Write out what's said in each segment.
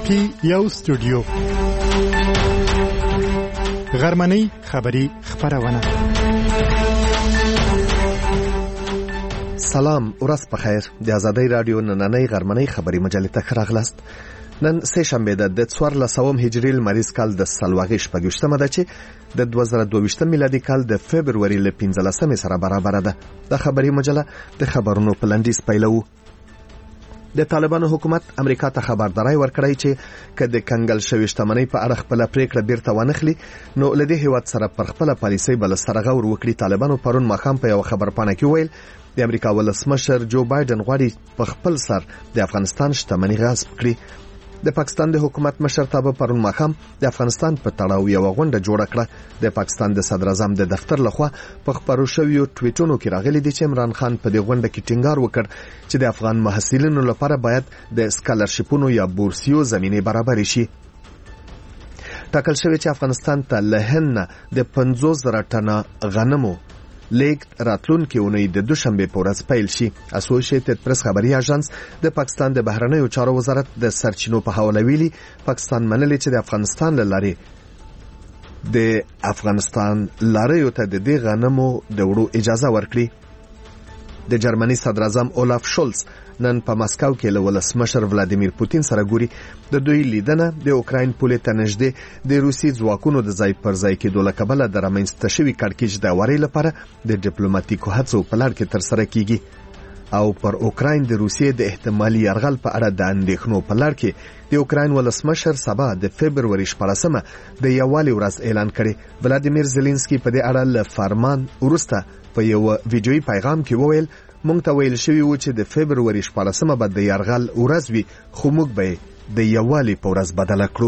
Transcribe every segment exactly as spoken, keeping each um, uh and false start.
پی یو سټوډیو غرمنۍ خبری خبرونه. سلام ورځ په خیر. د آزادۍ رادیو نننۍ غرمنۍ خبری مجلې ته راغلاست. نن سه شنبه ده د څوارلسم هجري لمریز کال د سلواغې شپږشتمه ده چې د دوه زره دوه ویشت میلادي کال د فبروري ل پنځلسمې سره برابر ده. د خبری مجله د خبرونو په لنډیز پیلو. د طالبانو حکومت امریکا ته خبرداري ورکړی چې کله کنګل شوی شتمنۍ په اړه خپل پریکړه بیرته ونخلي نو لدی هیواد سره پر خپل پالیسي بل سره غور وکړي. طالبانو پرون مخام په یو خبرپاڼه کې ویل د امریکا ولسمشر جو بایدن غواړي په خپل سر د افغانستان شتمنۍ غصب کړي. د پاکستان د حکومت مشرتابه پرون مخام د افغانستان په تړاو یو غونډه جوړه کړه. د پاکستان د صدر اعظم د دفتر لخوا په خبرو شویو ټویټونو کې راغلي دي چې عمران خان په دې غونډه کې ټینګار وکړ چې د افغان محصلینو لپاره باید د سکالرشیپونو یا بورسیو زمینه برابر شي. ټاکل شوی چې افغانستان ته له هند د پنځوس زره ټنه غنمو لیک راتلونکي اونۍ د دوشنبه په ورځ پیل شي. اسوسییټډ پریس خبري اژانس د پاکستان د بهرنیو چارو وزارت د سرچینو په حواله ویلي پاکستان منلي چې د افغانستان لاري د افغانستان لاري ته د دې غنمو د وړو اجازه ورکړي. د جرمني صدر اعظم اولاف شولز نن په مسکو کې له ولسمشر ولادیمیر پوتین سره ګوري. د دوی لیدنه د اوکراین پولې ته نږدې د روسي ځواکونو د ځای پر ځای کېدو له کبله د رامنځته شوي کړکېچ د وری لپاره د ډیپلوماټیکو هڅو په لړ کې ترسره کیږي او پر اوکراین د روسیې د احتمالي یرغل په اړه د اندېښنو په لړ کې د اوکراین ولسمشر سبا د فبروري شپږمه د یووالي ورځ اعلان کړي. ولادیمیر زيلنسکي په دې اړه له فرمان وروسته په یو ویډیويي پیغام کې وویل مونږ ته ویل شوی و چې د فبروري شپږمه به د یرغل ورځ وي خو موږ به د یووالي په ورځ بدله کړو.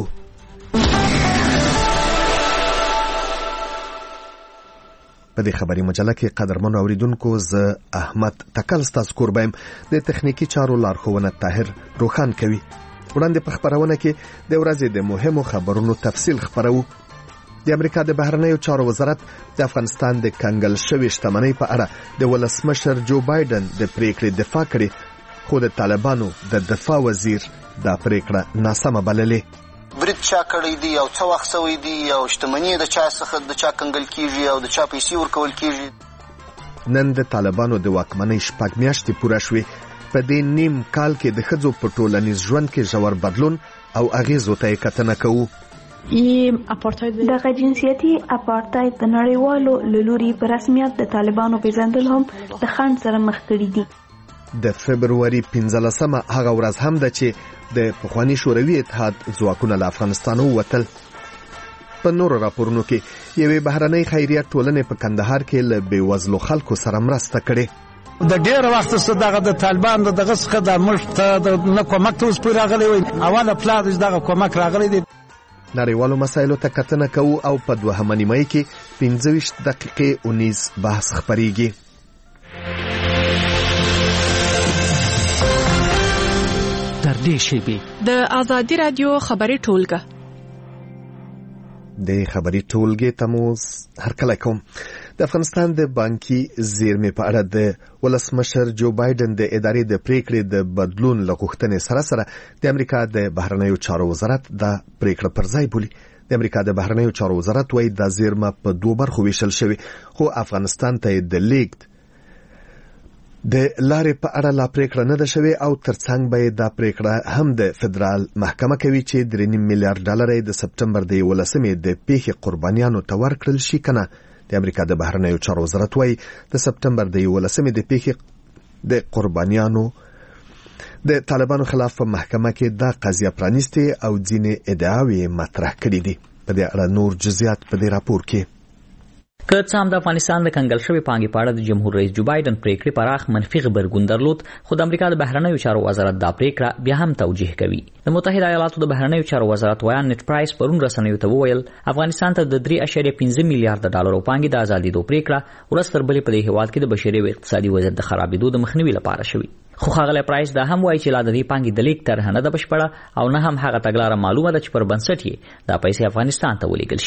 په دې خبري مجله کې قدرمن اوریدونکو زه احمد تکل ستاسو قربایم د تخنیکی چارو لارښوونه طاهر روخان کوي. وړاندې په خبرونه کې د ورځې د مهمو خبرونو تفصیل خبرو. د امریکا د بهرنیو چارو وزارت د افغانستان د کنګل شوی شتمنۍ په اړه د ولسمشر جو بایدن د پریکړې دفاع کړې خو د طالبانو د دفاع وزیر دا پریکړه ناسمه بللې. برید چا کړی دی او څه وخت سوی دی او شتمنۍ د چا څخه د چا کنګل کیږي او د چا پیسې ورکول کیږي. نن د طالبانو د واکمنۍ شپږ میاشتې پوره شوې. په دې نیم کال کې د ښځو په ټولنیز ژوند کې ژور بدلون او اغیزو ته کتنه کوو. دغه جنسیتي اپارټاید د نړیوالو له لوري په رسمیت د طالبانو پیژندل هم د خنډ سره مخ کړي دي. د فبروري پنځلسمه هغه ورځ هم ده چې د پخوانی شوروي اتحاد ځواکونه له افغانستان ووتل. په نورو راپورونو کې یوې بهرنۍ خیریه ټولنې په کندهار کې له بېوزلو خلکو سره مرسته کړې. د ډېر وخت څخه دغه د طالبان دغه څخه د ملک ته نه کومک ته اوس پورې راغلی وي. اوله پلار دغه کومک راغلی دی. نړیوالو مسایلو ته کتنه کوو او په دوهمه نیمه کې پنځه ویشت دقیقې اونیز بحث خپریږي. تر دې شیبې د آزادۍ رادیو خبري ټولګه د خبري ټولګې تموز هرکله کوم. د افغانستان د بانکي زیرمې په اړه د ولسمشر جو بایدن د ادارې د پریکړې د بدلون لغوښتنې سره سره د امریکا د بهرنیو چارو وزارت د پریکړه پر ځای بولي. د امریکا د بهرنیو چارو وزارت وايي د زیرمه په دوه برخو ویشل شوی خو افغانستان ته د لیګ د لارې په اړه لا پریکړه نه ده شوې او ترڅنګ به دا پریکړه هم د فدرال محکمه کوي چې درې نیم میلیارډ ډالر د سپټمبر د یولسمې د پیښې قربانیانو ته ورکړل شي کنه. د امریکا د بهرنیو چارو وزارت وايي د سپټمبر د یولسمې د پیښې د قربانیانو د طالبانو خلاف په محکمه کې دا قضیه پرانیستي او ځینې ادعاوې مطرح کړې دي. په دې اړه نور جزئیات په دې راپور کې. که څه هم د افغانستان د کنګل شوی پانګې په اړه د جمهور رئیس جو بایدن پریکړې پراخ منفي غبرګون درلود خو د امریکا د بهرنیو چارو وزارت دا پریکړه بیا هم توجیه کوي. د متحده ایالاتو د بهرنیو چارو وزارت ویان نت پرایس پرون رسنیو ته وویل افغانستان ته د درې اعشاریه پنځه میلیارډ ډالرو پانګې د ازادېدو پریکړه ورځ تر بلې په دې هیواد کې د بشري او اقتصادي وضعیت د خرابېدو د مخنیوي لپاره شوی. خو ښاغلی پرایس دا هم وایي چې لا د دې پانګې د لیک طرحه نه ده بشپړه او نه هم هغه تګلاره معلومه ده چې پر بنسټ یې دا پیسې افغانستان ته ولېږل شي.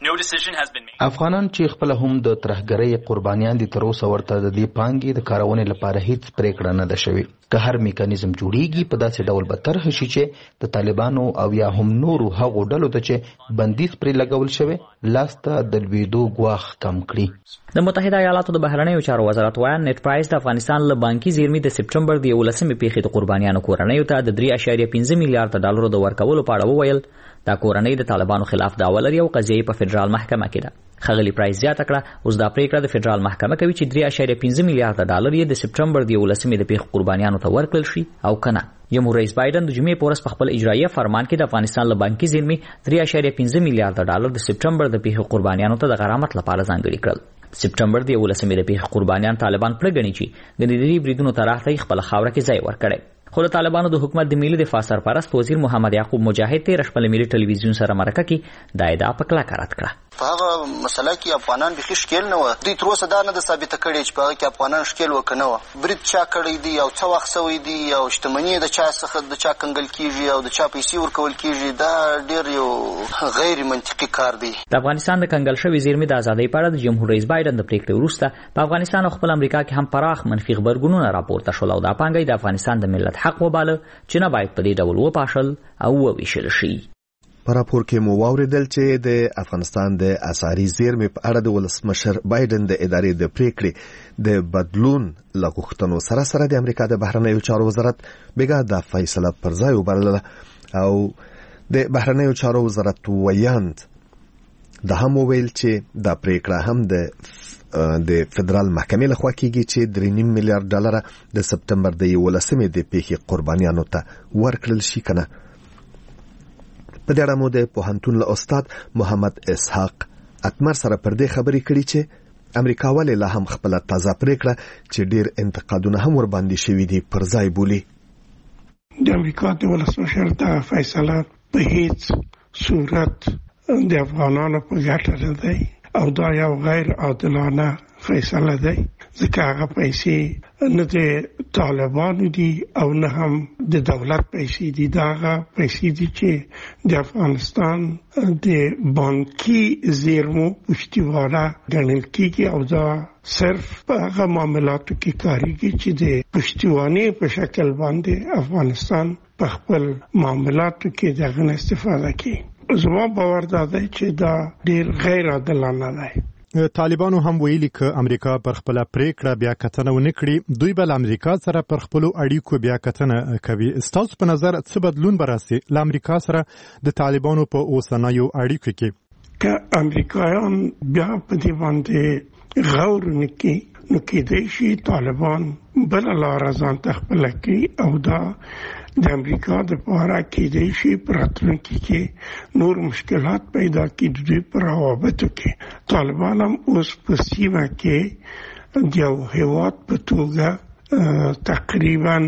افغانان چې خپل هم د ترهګرۍ قربانیان دي تر اوسه ورته د دې پانګې د کارونې لپاره هیڅ پریکړه نه ده شوې. که هر میکانیزم جوړیږي په داسې ډول به طرح شي چې د طالبانو او یا هم نورو هغو ډلو ته چې بندیز پرې لګول شوی لاسته د لویدو ګواښ کم کړي. د متحده ایالاتو د بهرنیو چارو وزارت وایي نت پرایس د افغانستان له بانکي زیرمې د سپټمبر د یولسمې پیښې د قربانیانو کورنیو ته د درې اعشاریه پنځه میلیارډ ډالرو د ورکولو په اړه وویل دا کورنۍ د طالبانو خلاف دعوه لري او قضیه په فدرال محکمه کې ده. خغلی پرایس زیاته کړه اوس دا پریکړه د فدرال محکمه کوي چې درې اعشاریه پنځه میلیارډ ډالر یې د سپټمبر د یولسمې د پیښې قربانیانو ته ورکړل شي او کنه. جمهور رئیس بایدن د جمعې په ورځ په خپل اجرایه فرمان کې د افغانستان له بانکي زیرمې درې اعشاریه پنځه میلیارډ ډالر د سپټمبر د پیښې قربانیانو ته د غرامت لپاره ځانګړي کړل. سپټمبر د یولسمې د پیښې قربانیان طالبان پرګني چې د دې بریدونو طرح خپل خاوره کې ځای ورکړي. خو د طالبانو د حکومت د ملي دفاع سرپرست وزیر محمد یعقوب مجاهد تیر شپه ملي ټلویزیون سره مرکه کې دا ادعا په کلکه رد کړه. په هغه مسله کې افغانان بيخي ښکیل نه و. دوی تر اوسه دا نه ده ثابته کړې چې په هغه کې افغانان ښکیل وکنه و. برید چا کړی دی او څه وخت سوی دی او شتمني د چا څخه د چا کنګل کیږي او د چا پیسې ورکول کیږي دا ډېر یو غیر منطقي کار دی. د افغانستان د کنګل شوی زیرمې د ازادۍ په اړه د جمهور رئیس بایدن د پریکړې وروسته په افغانستان او خپل امریکا کې هم پراخ منفي خبرګونونه راپورته شول او دا پانګې د افغانستان د ملت حق وباله چې نه باید په دې ډول وپاشل او وویشل شي. په راپور کې مو واوریدل چې د افغانستان د اسعاري زیرمې په اړه د ولسمشر بایدن د ادارې د پریکړې د بدلون لغوښتنو سره سره د امریکا د بهرنیو چارو وزارت بیګا د فیصله پر ځای وبلله او د بهرنیو چارو وزارت ویاند د هم ویل چې د پریکړه هم د د فدرال محکمې لخوا کیږي چې درې نیم میلیارډ ډالر د سپټمبر د یولسمې د پیښې قربانیانو ته ورکړل شي کنه. په دې اړه مو د پوهنتون له استاد محمد اسحاق اتمر سره پر دې خبرې کړې چې امریکا ولې لا هم خپل تازه پریکړه چې ډېر انتقادونه هم ور باندې شوي دي پر ځای بولي. د امریکا د ولسمشر د فیصله په هیڅ صورت د افغانانو په ګټه نه دی او دا یو غیر عادلانه فیصله دی ځکه هغه پیسې نه د طالبانو دي او نه هم د دولت پیسې دي. دا هغه پیسې دي چې د افغانستان د بانکي زیرمو پشتیوانه ګڼل کیږي او دا صرف په هغه معاملاتو کې کاریږي چې د پشتیوانې په شکل باندې افغانستان په خپل معاملاتو کې دغه استفاده کوي. زما باور دا دی چې دا ډیر غیر عادلانه دی. طالبانو هم ویلي ک امریکا پر خپل پریکړه بیا کتنه ونکړي دوی بل امریکا سره پر خپل اړیکو بیا کتنه کوي. ستاسو په نظر څه بدلون براسي ل امریکا سره د طالبانو په اوسنیو اړیکو کې؟ که امریکایان بیا په دې باندې غور نکړي نو کېدای شي طالبان بل لار ځان ته خپل کړي او دا د امریکا د پاره کېدای شي په راتلونکي کې نور مشکلات پیدا کړي د دوی په روابطو کې. طالبان هم اوس په سیمه کې د یو هیواد په توګه تقریبا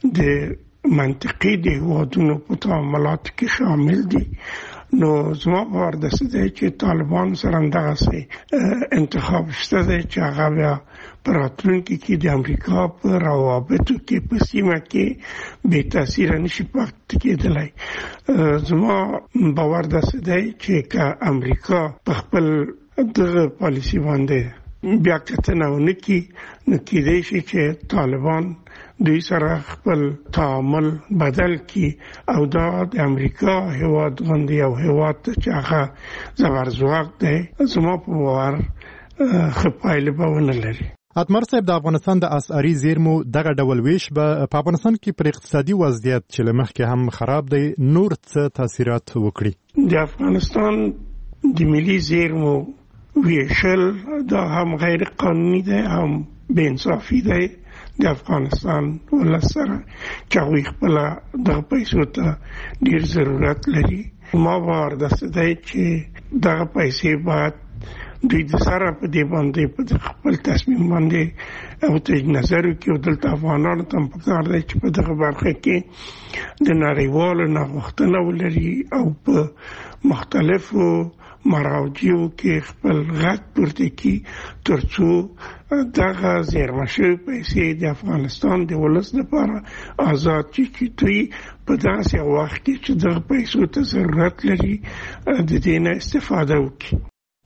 د منطقي د هیوادونو په تعاملاتو کې شامل دي. نو زما باور داسې دی چې طالبان سره همدغسې انتخاب شته دی چې هغه بیا په راتلونکي کې د امریکا په روابطو کې په سیمه کې بې تاثیره نشي پاتې کېدلی. زما باور داسې دی چې که امریکا په خپل دغه پالیسي باندې بیا کتنه ونه کړي نو کېدای شي چې طالبان دوی سره خپل تعامل بدل کی او دا د امریکا هیواد غوندي یو هیواد چې هغه زبرځواک دی زما په باور خپایله به ونه لري. اتمر صاحب د افغانستان د اسعاري زیرمو دغه ډول ویش به په افغانستان کې پر اقتصادي وضعیت چې لمخکې هم خراب دی نور څه تاثیرات وکړي؟ د افغانستان د ملي زیرمو ویشل دا هم غیر قانوني دی هم بې انصافي دی د افغانستان ولسره چې هغوی خپله دغه پیسو ته ډېر ضرورت لري. ما باور داسې دی چې دغه پیسې باید دوی د سره په دې باندې په خپل تصمیم باندې او ته نظر وکړي او دلته افغانانو ته هم پکار دی چې په دغه برخه کې د نړیوالو نه غوښتنه ولري او په مختلفو مراجعو کې خپل غږ پورته کړي تر څو دغه زیرمه شوي پیسې د افغانستان د ولس لپاره آزاد شي چې دوی په داسې وخت کې چې دغه پیسو ته ضرورت لري د دې نه استفاده وکړي.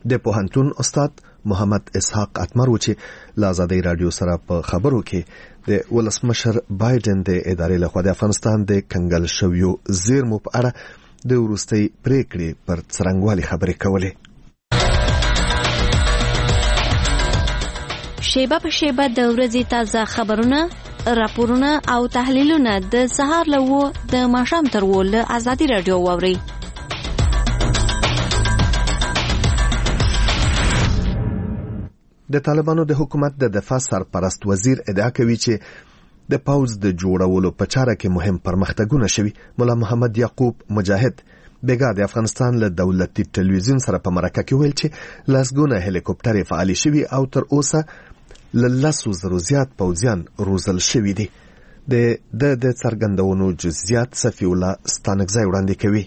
د پوهنتون استاد محمد اسحاق اتمر و چې له ازادۍ رادیو سره په خبرو کې د ولسمشر بایدن د ادارې لخوا د افغانستان د کنګل شویو زیرمو په اړه د وروستۍ پریکړې پر څرنګوالي خبرې کولې. شیبه په شیبه د ورځې تازه خبرونه، راپورونه او تحلیلونه د سهار له وو د ماښام تر وو له ازادي رادیو واورئ. د طالبانو د حکومت د دفاع سرپرست وزیر ادعا کوي چې د پوز د جوړولو په چاره کې مهم پرمختګونه شوي. مولا محمد یعقوب مجاهد بیګا د افغانستان له دولتي ټلویزیون سره په مرکه کې ویل چې لاسګونه هلیکوپټر فعال شوي او تر اوسه له لسو زرو زیات پوځیان روزل شوي دي. د د څرګندونو جزئیات صفی الله ستانکزی وړاندې کوي.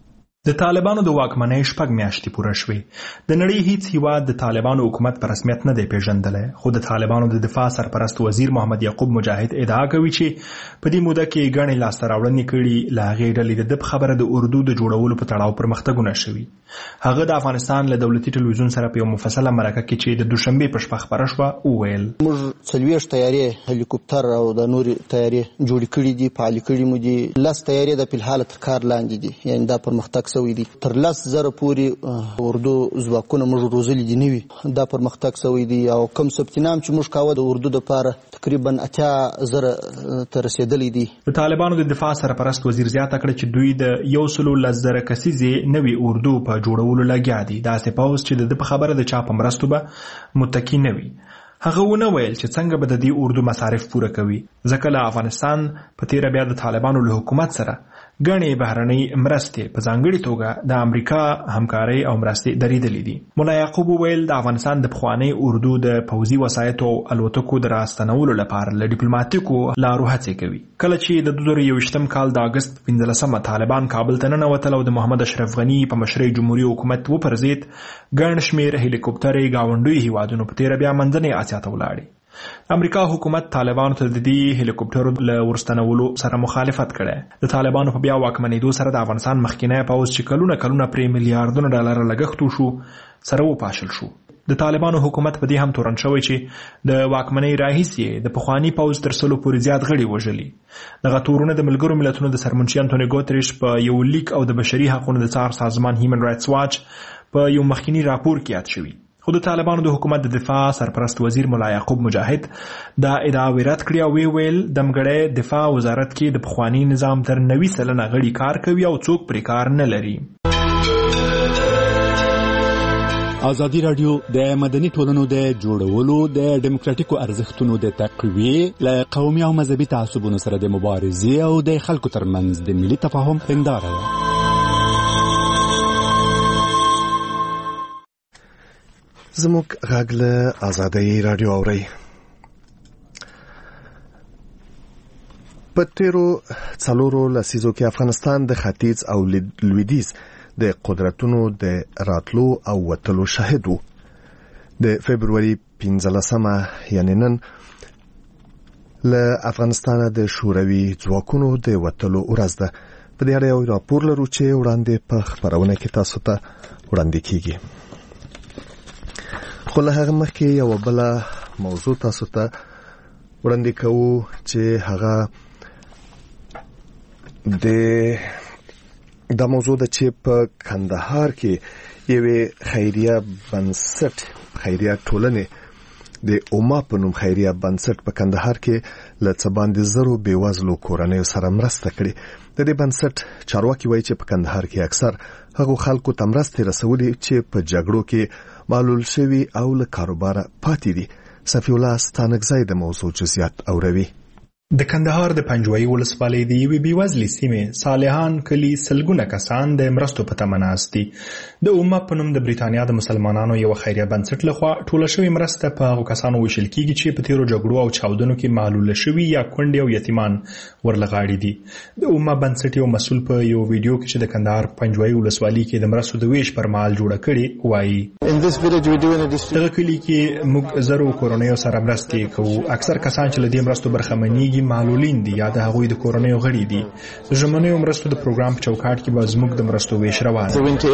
د طالبانو د واکمنۍ شپږ میاشتې پوره شوې. د نړۍ هیڅ هیواد د طالبانو حکومت په رسمیت نه دی پیژندلی، خو د طالبانو د دفاع سرپرست وزیر محمد یعقوب مجاهد ادعا کوي چې په دې موده کې ګڼې لاسته راوړنې کړي. له هغې ډلې د ده په خبره د اردو د جوړولو په تړاو پرمختګونه شوي. هغه د افغانستان له دولتي ټلویزیون سره په یو مفصله مرکه کې چې د دوشنبې په شپه خپره شوه وویل: موږ څلوېښت طیارې هلیکوپټر او د نورې طیارې جوړې کړي دي، فعالې کړي مو دي. لس طیارې د فلحال تر کار لاندې دي، یعنې دا پرمختګ شوی دی. تر لس زره پورې اردو ځواکونه موږ روزلي دي نوي، دا پرمختګ شوی دی. او کوم ثبت نام چې موږ کاوه د اردو دپاره تقریبا اتیا زره ته رسېدلی دي. د طالبانو د دفاع سرپرست وزیر زیاته کړه چې دوی د یو سلو لس زره کسیزې نوي اردو په جوړولو لګیا دي. داسې پوځ چې د ده په خبره د چا په مرستو به متکي نه وي. هغه ونه ویل چې څنګه به د دې اردو مصارف پوره کوي، ځکه له افغانستان په تیره بیا د طالبانو له حکومت سره ګڼې بهرنۍ مرستې په ځانګړې توګه د امریکا همکارۍ او مرستې درېدلې دي. مولا یعقوب وویل د افغانستان د پخوانۍ اردو د پوځي وسایطو او الوتکو د راستنولو لپاره له ډیپلوماتیکو لارو هڅې کوي. کله چې د دوه زره یوویشتم کال د اګست پنځلسمه طالبان کابل ته ننوتل او د محمد اشرف غني په مشرۍ جمهوري حکومت وپرځېد، ګڼ شمېر هلیکوپټرې ګاونډیو هیوادونو په تیره بیا منځنۍ اسیا ته ولاړې. امریکا حکومت طالبانو ته د دې هلیکوپټرو له ورستنولو سره مخالفت کړی. د طالبانو په بیا واکمنېدو سره د افغانستان مخکینی پوځ چې کلونه کلونه پرې میلیارډونه ډالر لګښت وشو سره وپاشل شو. د طالبانو حکومت په دې هم تورن شوی چې د واکمنۍ راهیسې د پخواني پوځ تر سلو پورې زیات غړي وژلي. دغه تورونه د ملګرو ملتونو د سرمنشي انټونی ګوتریش په یو لیک او د بشري حقوقو د څار سازمان هیومن رایټس واچ په یو مخکینی راپور کې یاد شوي. خو د طالبانو د حکومت د دفاع سرپرست وزیر مولا یعقوب مجاهد دا ادعا رد کړې او وی ویل د مګړې دفاع وزارت کې د پخوانی نظام تر نوي سلنه غړي کار کوي او څوک پرې کار نه لري. ازادي رادیو د مدني ټولنو د جوړولو د ډیموکراتیکو ارزښتونو د تقویې له قومي او مذهبي تعصبونو سره د مبارزې او د خلکو ترمنځ د ملي تفاهم هنداره ده. زموږ غږ له ازادۍ رادیو اورئ. په تیرو څلورو لسیزو کې افغانستان د ختیځ او لویدیځ د قدرتونو د راتلو او وتلو شاهد و. د فبروري پنځلسمه یعنې نن له افغانستان د شوروي ځواکونو د وتلو ورځ ده. په دې اړه یو راپور لرو چې وړاندې په خبرونه کې تاسو ته وړاندې کیږي. خو له هغه مخکې یو بل موضوع تاسو ته وړاندې کوو چې هغه د دا موضوع د چې په کندهار کې یوې خیریه بنسټ خیریه ټولنې د اوما په نوم خیریه بنسټ په کندهار کې له څه باندې زرو بېوزلو کورنیو سره مرسته کړې. د دې بنسټ چارواکي وایي چې په کندهار کې اکثر هغو خلکو ته مرستې رسولې چې په جګړو کې معلول شوي او له کاروباره پاتې دي. صفی الله ستانکزی د موضوع جزئیات اوروي. د کندهار د پنجوایي ولسوالۍ د یوې بېوزلې سیمې صالحان کلي سلګونه کسان د مرستو په تمه ناست دي. د اوما په نوم د بریتانیا د مسلمانانو یو خیریه بنسټ لخوا ټوله شوې مرسته په هغو کسانو ویشل کیږي چې په تیرو جګړو او چاودنو کې معلوله شوي یا کونډې او یتیمان ورلغاړي دي. د اوما بنسټ یو مسؤل په یو ویډیو کې چې د کندهار پنجوایي ولسوالۍ کې د مرستو د ویش پر مهال جوړه کړې وایي: دغه کلي کې موږ زرو کورنیو سره مرستې کوو. اکثر کسان چې له دې مرستو برخمنېږي کیږي معلولین دي یا د هغوی د کورنیو غړي دي. د ژمنیو مرستو د پروګرام په چوکاټ کې به زموږ د مرستو ویش روان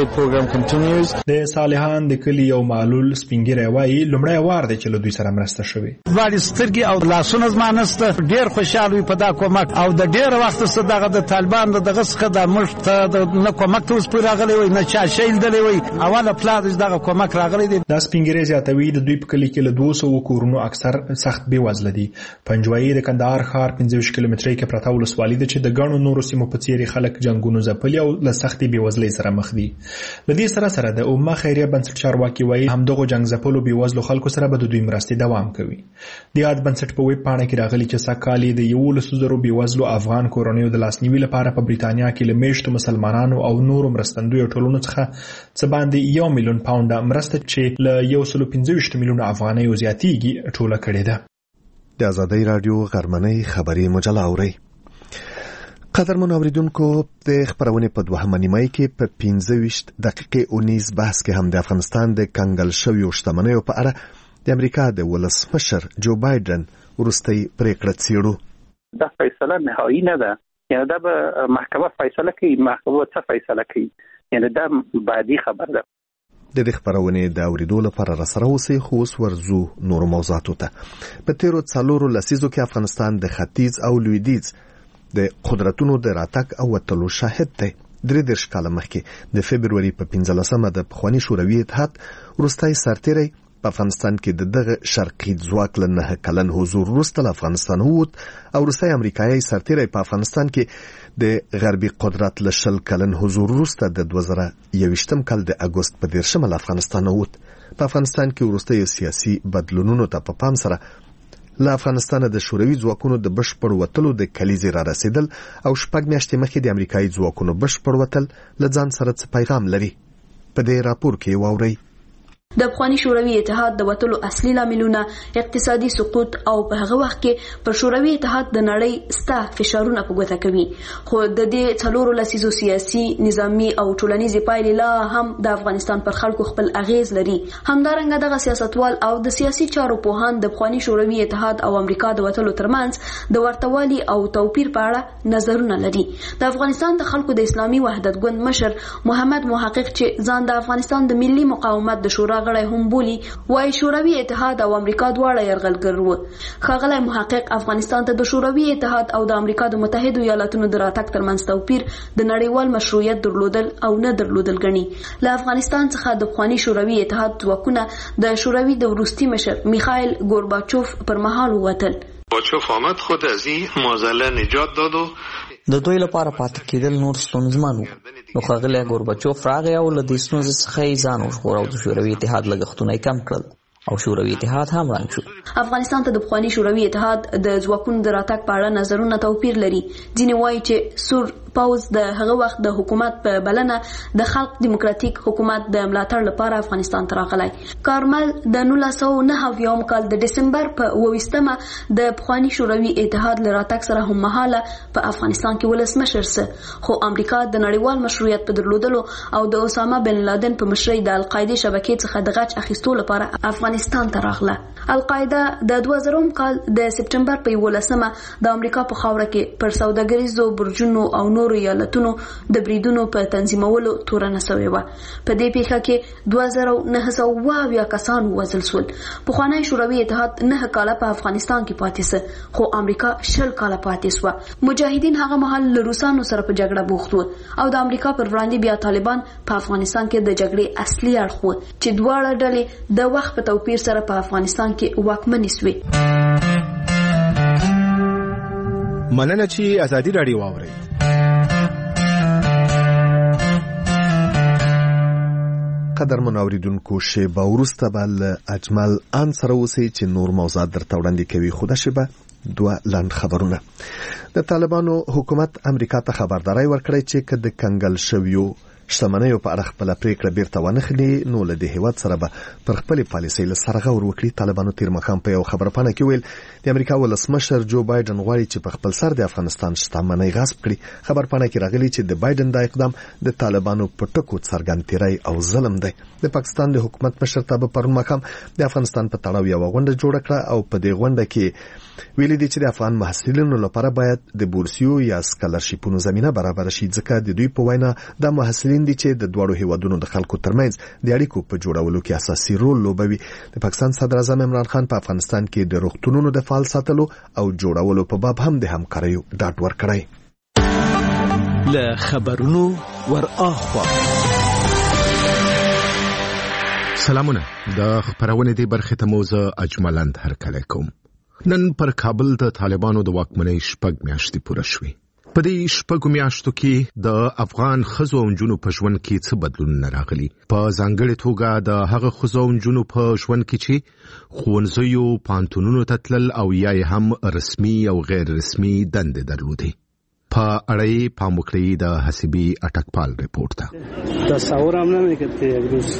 دی. د صالحان د کلي یو معلول سپینګیری وایي لومړی وار دی چې له دوی سره مرسته شوې. دواړې سترګې او لاسونه زما نسته. ډېر خوشحال وي په دا کومک او د ډېر وخت څخه دغه د طالبان د دغه څخه د موږ ته نه کومک ته اوس پورې راغلی وي نه چا شی لیدلی وي. اوله پلار دغه کومک راغلی دی. دا سپینګیری زیاتوي د دوی په کلي کې له دوه سوه کورونو اکثر سخت بې وزله دي. پنجوایي د کندهار ښار پنځه ویشت کیلومترۍ کې پرته ولسوالي ده چې د ګڼو نورو سیمو په څېر خلک جنګونو ځپلي او له سختې بې وزلۍ سره مخ دي. له دې سره سره د امه خیریه بنسټ چارواکي وایي همدغو جنګ ځپلو بې وزلو خلکو سره به د دوی مرستې دوام کوي. د یاد بنسټ په ویب پاڼه کې راغلي چې سږکال یې د یولسو زرو بې وزلو افغان کورنیو د لاسنیوي لپاره په بریتانیا کې له میشتو مسلمانانو او نورو مرستندویو ټولنو څخه څه باندې یو میلیون پاونډه مرسته چې له یو سلو پنځه ویشت میلیونه افغانیو زیاتیږي ټوله کړې ده. د آزادۍ راډیو غرمنۍ خبري مجله اورئ. قدرمن اوریدونکو د خبرونه په دوهمه نیمه کې په پنځه ویشت دقیقې اونیز بحث کې هم د افغانستان د کنګل شویو شتمنیو په اړه د امریکا د ولسمشر جو بایدن وروستۍ پریکړه څیړو. دا فیصله نهایی نه ده، یعنی دا به محکمه فیصله کوي. محکمه څه فیصله کوي؟ یعنی دا بعدي خبر ده. د دې خبرونه د اوریدو لپاره را سره اوسئ، خو اوس ورځو نور موضوعاتو ته. په تیرو څلورو لسیزو کې افغانستان د ختیځ او لویدیځ د قدرتونو د راتګ او وتلو شاهد دی. درې دېرش کاله مخکې د فبروري په پنځلسمه د پخواني شوروي اتحاد وروستی سرتیری په افغانستان کې د دغه شرقي ځواک له نهه کلن حضور وروسته له افغانستان ووت او وروستی امریکایي سرتیری په افغانستان کې د غربي قدرت له شل کلن حضور وروسته د دوه زره یوویشتم کال د اګوست په دېرشمه له افغانستان ووت. په افغانستان کې وروستی سیاسي بدلونونو ته په پام سره له افغانستان د شوروي ځواکونو د بشپړ وتلو د کلیزې را رسیدل او شپږ میاشتې مخکې د امریکایي ځواکونو بشپړ وتل له ځان سره څه پیغام لري. په دې راپور کې واورئ. د افغاني شوروي اتحاد د وتلو اصلي لاملونه اقتصادي سقوط او په هغه وخت کې پر شوروي اتحاد د نړۍ ستا فشارونه په ګوته کوي. خو د دې څلورو لسیزو سیاسي، نظامي او ټولنیزې پایلې لا هم د افغانستان پر خلکو خپل اغیز لري. همدارنګه دغه سیاستوال او د سیاسي چارو پوهان د افغاني شوروي اتحاد او امریکا د وتلو ترمنځ د ورتهوالي او توپیر په اړه نظرونه لري. د افغانستان د خلکو د اسلامي وحدت ګوند مشر محمد محقق چې ځان د افغانستان د ملي مقاومت د شورا غړی هم بولي، وايي شوروي اتحاد او امریکا دواړه یرغلګر وو. ښاغلی محقق افغانستان ته د شوروي اتحاد او د امریکا د متحدو ایالاتونو د راتګ ترمنځ توپیر د نړیوال مشروعیت درلودل او نه درلودل ګڼي. له افغانستان څخه د پخواني شوروي اتحاد ځواکونه د شوروي د وروستي مشر میخائیل گورباچوف پر مهال ووتل. گورباچوف آمد خود از این معضله نجات داد و د دوی لپاره پاتې کېدل نور ستونزمن وو. نو ښاغلی ګورباچوف راغی او له دې ستونزې څخه یې ځان وژغوره او د شوروي اتحاد لګښتونه یې کم کړل او شوروي اتحاد هم ړنګ شو. افغانستان ته د پخواني شوروي اتحاد د ځواکونو د راتګ په اړه نظرونه توپیر لري. ځینې وایي چې سور پوز د هغه وخت د حکومت په بلنه د خلق دیموکراتیک حکومت د ملاتړ لپاره افغانستان ته راغلی. کارمل د نولس سوه نهه اویایم کال د ډسمبر په اوویشتمه د پخواني شوروي اتحاد له راتګ سره هم مهاله په افغانستان کې ولسمشر سه، خو امریکا د نړیوال مشروعیت په درلودلو او د اسامه بن لادن په مشرۍ د القاعده شبکې څخه د غچ اخیستو لپاره افغانستان ته راغله. القاعده د دوه زرم کال د سپټمبر په یولسمه د امریکا په خاوره کې پر سوداګریزو برجونو او نورو ایالتونو د بریدونو په تنظیمولو تورنه شوې وه. په دې پیښه کې دوه زره نهه سوه اووه اویا کسان ووژل شول. پخوانی شوروي اتحاد نهه کاله په افغانستان کې پاتې سه، خو امریکا شل کاله پاتې سوه. مجاهدین هغه مهال له روسانو سره په جګړه بوخت وو او د امریکا پر وړاندې بیا طالبان په افغانستان کې د جګړې اصلي اړخ وو چې دواړه ډلې د وخت په توپیر سره په افغانستان کې واکمنې سوې. مننه چې آزادي راډیو واورئ. قدرمن اوریدونکو، شیبه وروسته به له اجمل ان سره اوسئ چې نور موضوعات درته وړاندې کوي. خو دا شیبه دوه لنډ خبرونه. د طالبانو حکومت امریکا ته خبرداري ورکړې چې که د کنګل شویو شتمنیو په اړه خپل پریکړه بیرته ونخلي نو له دې هیواد سره به پر خپل پالیسۍ له سره غور وکړي. طالبانو تیر مخام په یو خبرپاڼه کې ویل د امریکا ولسمشر جو بایدن غواړي چې په خپل سر د افغانستان شتمنۍ غصب کړي. خبرپاڼه کې راغلي چې د بایدن دا اقدام د طالبانو په ټکو څرګند تیری او ظلم دی. د پاکستان د حکومت مشرتابه پرون مخام د افغانستان په تړاو یو غونډه جوړه کړه او په دې غونډه کې ویلي ویلي دي چې د افغان محصلینو لپاره باید د بورسیو یا سکالرشیپونو زمينه برابر شي ځکه د دوی په وینا د محصلین دي چې د دوړو هیوادونو د خلکو ترمنځ د اړیکو په جوړولو کې اساسي رول لوبوي. د پاکستان صدر اعظم عمران خان په افغانستان کې د روغتونونو د فعال ساتلو او جوړولو په باب هم د همکاریو ډاډ ورکړی. له خبرونو ور اخوا سلامونه. د خبرونه دی برخه ته موزه اجملند هرکلی کوم. نن پر کابل د طالبانو د واکمنۍ شپږ میاشتې پوره شوې. په دې شپږو میاشتو کې د افغان ښځو او نجونو په ژوند کې څه بدلونونه راغلي؟ په ځانګړې توګه د هغه ښځو او نجونو په ژوند کې چې ښوونځیو پوهنتونونو ته تلل او یا هم رسمي او غیر رسمي دندې درلودې. په اړه یې پام وکړئ د حسیبي اټکپال ریپورت ته. تصورم نمی‌کرد که یک روز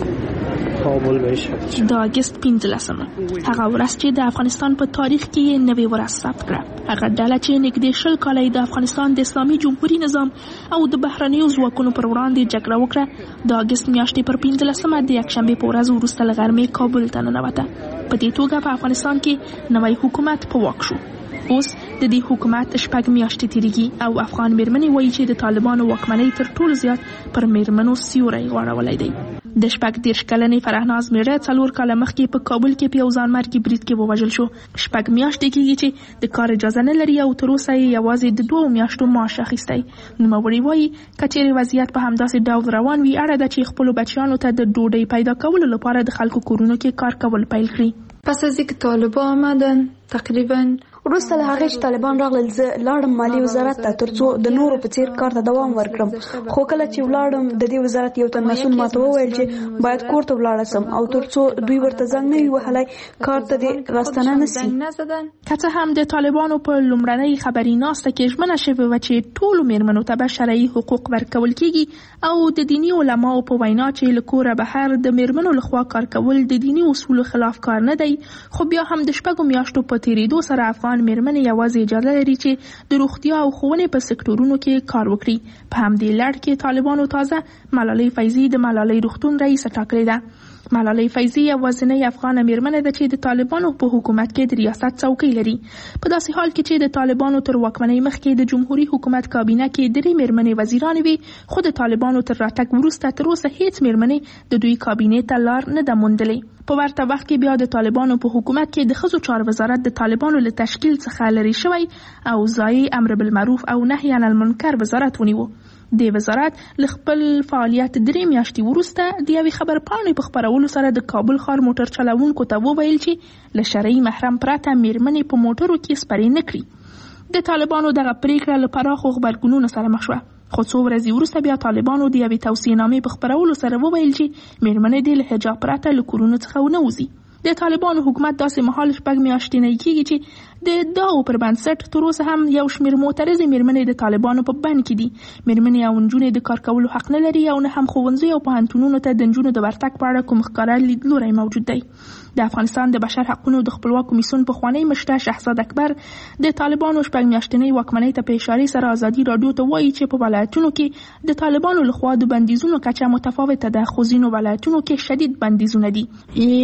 کابل بشه. د اگست پنځلسمه هغه ورځ چې د افغانستان په تاریخ کې یې نوې ورځ ثبت کړه. هغه ډله چې نږدې شل کاله د افغانستان د اسلامي جمهوریت نظام او د بهرنیو ځواکونو پر وړاندې جګړه وکړه، د اگست میاشتې پر پنځلسمه د یکشنبې په ورځ وروسته له غرمې کابل ته ننوته. په دې توګه په افغانستان کې نوی حکومت په واک شو. اوس د دې حکومت شپږ میاشتې تیریږي او افغان میرمنې وایي چې د طالبانو واکمنۍ تر ټولو زیات پر میرمنو سیوری غوړولی دی. د شپږ دېرش کلنې فرهناز میړه څلور کاله مخکې په کابل کې په یو ځانمرګي برید کې ووژل شو. شپږ میاشتې کېږي چې د کار اجازه نه لري او تر اوسه یې یوازې د دوو میاشتو معاش اخیستی. نوموړي وایي که چیرې وضعیت په همداسې ډول روان وي، اړه ده چې خپلو بچیانو ته د ډوډۍ پیدا کولو لپاره د خلکو کورونو کې کار کول پیل کړي. پس از اینکه طالبان آمدن تقریبا وروسته له هغې چې طالبان راغلل، زه لاړم مالي وزارت ته ترڅو د نورو په څیر کار ته دوام ورکړم. خو کله چې ولاړم د دې وزارت یو تن مسؤل ماته وویل چې باید کور ته ولاړ سم او ترڅو دوی ورته زنګ نه وي وهلی کار ته دې راستنه نه سي. که څه هم د طالبانو په لومړنۍ خبري ناسته کې ژمنه شوې وه چې ټولو میرمنو ته به شرعي حقوق ورکول کېږي او د دیني علماو په وینا چې له کوره بهر د میرمنو لخوا کار کول د دیني اصولو خلاف کار نه دی، خو بیا هم د شپږو میاشتو په تېرېدو سره افغان میرمنې یوازې اجازه لري چې د روغتیا او ښوونې په سکتورونو کې کار وکړي. په همدې لړ کې طالبانو تازه ملالۍ فیضي د ملالۍ روغتون رئیسه ټاکلې ده. ملالۍ فیضي یوازینۍ افغانه میرمنه ده چې د طالبانو په حکومت کې د ریاست څوکۍ لري. په داسې حال کې چې د طالبانو تر واکمنۍ مخکې د جمهوریت حکومت کابینه کې درې میرمنې وزیرانې وي، خو د طالبانو تر راتګ وروسته تر اوسه هیڅ میرمنې د دوی کابینې ته لار نه ده موندلې. په ورته وخت کې بیا د طالبانو په حکومت کې د ښځو چارو وزارت د طالبانو له تشکیل څخه لرې شوی او ځای امر بالمعروف او نهی عن المنکر وزارت ونیو. د وزارت له خپل فعالیت درې میاشتې وروسته د یوې خبرپاڼې په خپرولو سره د کابل ښار موټر چلوونکو ته وویل چې له شرعي محرم پرته میرمنې په موټرو کې سپرې نه کړي. د طالبانو دغه پریکړه له پراخو غبرګونونو سره مخ شوه، خو څو ورځې وروسته بیا طالبانو د یوې توصیهنامې په خپرولو سره وویل چې میرمنې دې له حجاب پرته له کورونو څخه ونه وځي. د طالبانو حکومت داسې مهال شپږ میاشتې نه کېږي چې د دعاو پر بنسټ تر اوسه هم یو شمېر معترضې میرمنې د طالبانو په بند کې دي. میرمنې او نجونې د کار کولو حق نه لري او نه هم ښوونځي او پوهنتونونو ته د نجونو د ورتګ په اړه کوم ښکاره لیدلوری موجود دی. د افغانستان د بشر حقونو د خپلواک کمیسیون پخوانی مشر شهزاد اکبر د طالبانو شپږ میاشتنۍ واکمنۍ ته په اشارې سره ازادي راډیو ته وایي چې په ولایتونو کې د طالبانو لخوا د بندیزونو کچه متفاوته ده، خو ځینو ولایتونو کې شدید بندیزونه دي.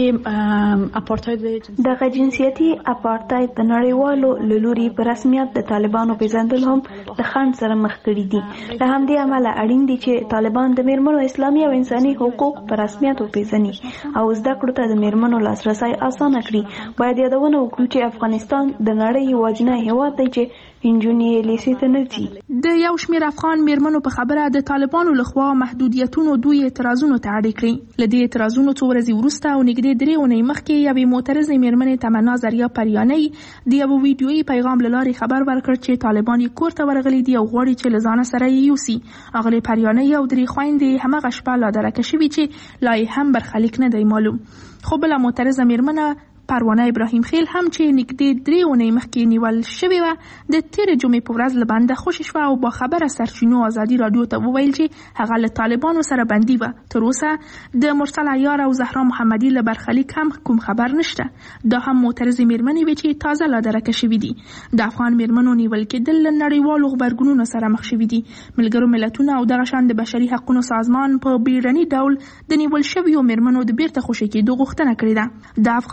دغه جنسیتي اپارټاید د نړیوالو له لوري په رسمیت د طالبانو پیژندل هم د خنډ سره مخ کړي دي. له همدې امله اړین دي چې طالبان د میرمنو اسلامي او انساني حقوق په رسمیت وپیژني او زده کړو ته د میرمنو لاسرسی اسانه کړي. باید یادونه وکړو چې افغانستان د نړۍ یوازینی هیواد دی چې انجونې لیسې ته نه ځي. د یو شمېر افغان میرمنو په خبره د طالبانو لخوا محدودیتونو دوی اعتراضونو ته اړ کړي. له دې اعتراضونو څو ورځې وروسته او نږدې درې اونۍ مخکې یوې معترضې میرمنې تمنا زریا پریانۍ د یو ویډیویي پیغام له لارې خبر ورکړ چې طالبان یې کور ته ورغلي دي او غواړي چې له ځانه سره یې یوسي. اغلې پریانۍ او درې خویندې همغه شپه لا درکه شوي چې لا یې هم برخلیک نه دی معلوم. خو بله معترضه میرمنه پروانه ابراهیم خیل هم چې نږدې درې اونۍ مخکې نیول شوې وه د تېرې جمعې په ورځ له بنده خوشې شوه او با خبره سرچینو ازادي راډیو ته وویل چې هغه له طالبانو سره بندي وه. تر اوسه د مرسل عیار او زهرا محمدي له برخلیک هم کوم خبر نشته. دا هم معترضې میرمنې وې چې تازه لا درکه شوي دي. د افغان میرمنو نیول کېدل له نړیوالو غبرګونونو سره مخ شوي دي. ملګرو ملتونو او دغه شان د بشري حقونو سازمان په بیړني ډول د نیول شویو میرمنو د بیرته خوشي کېدو غوښتنه کړې ده. د افغان ښځو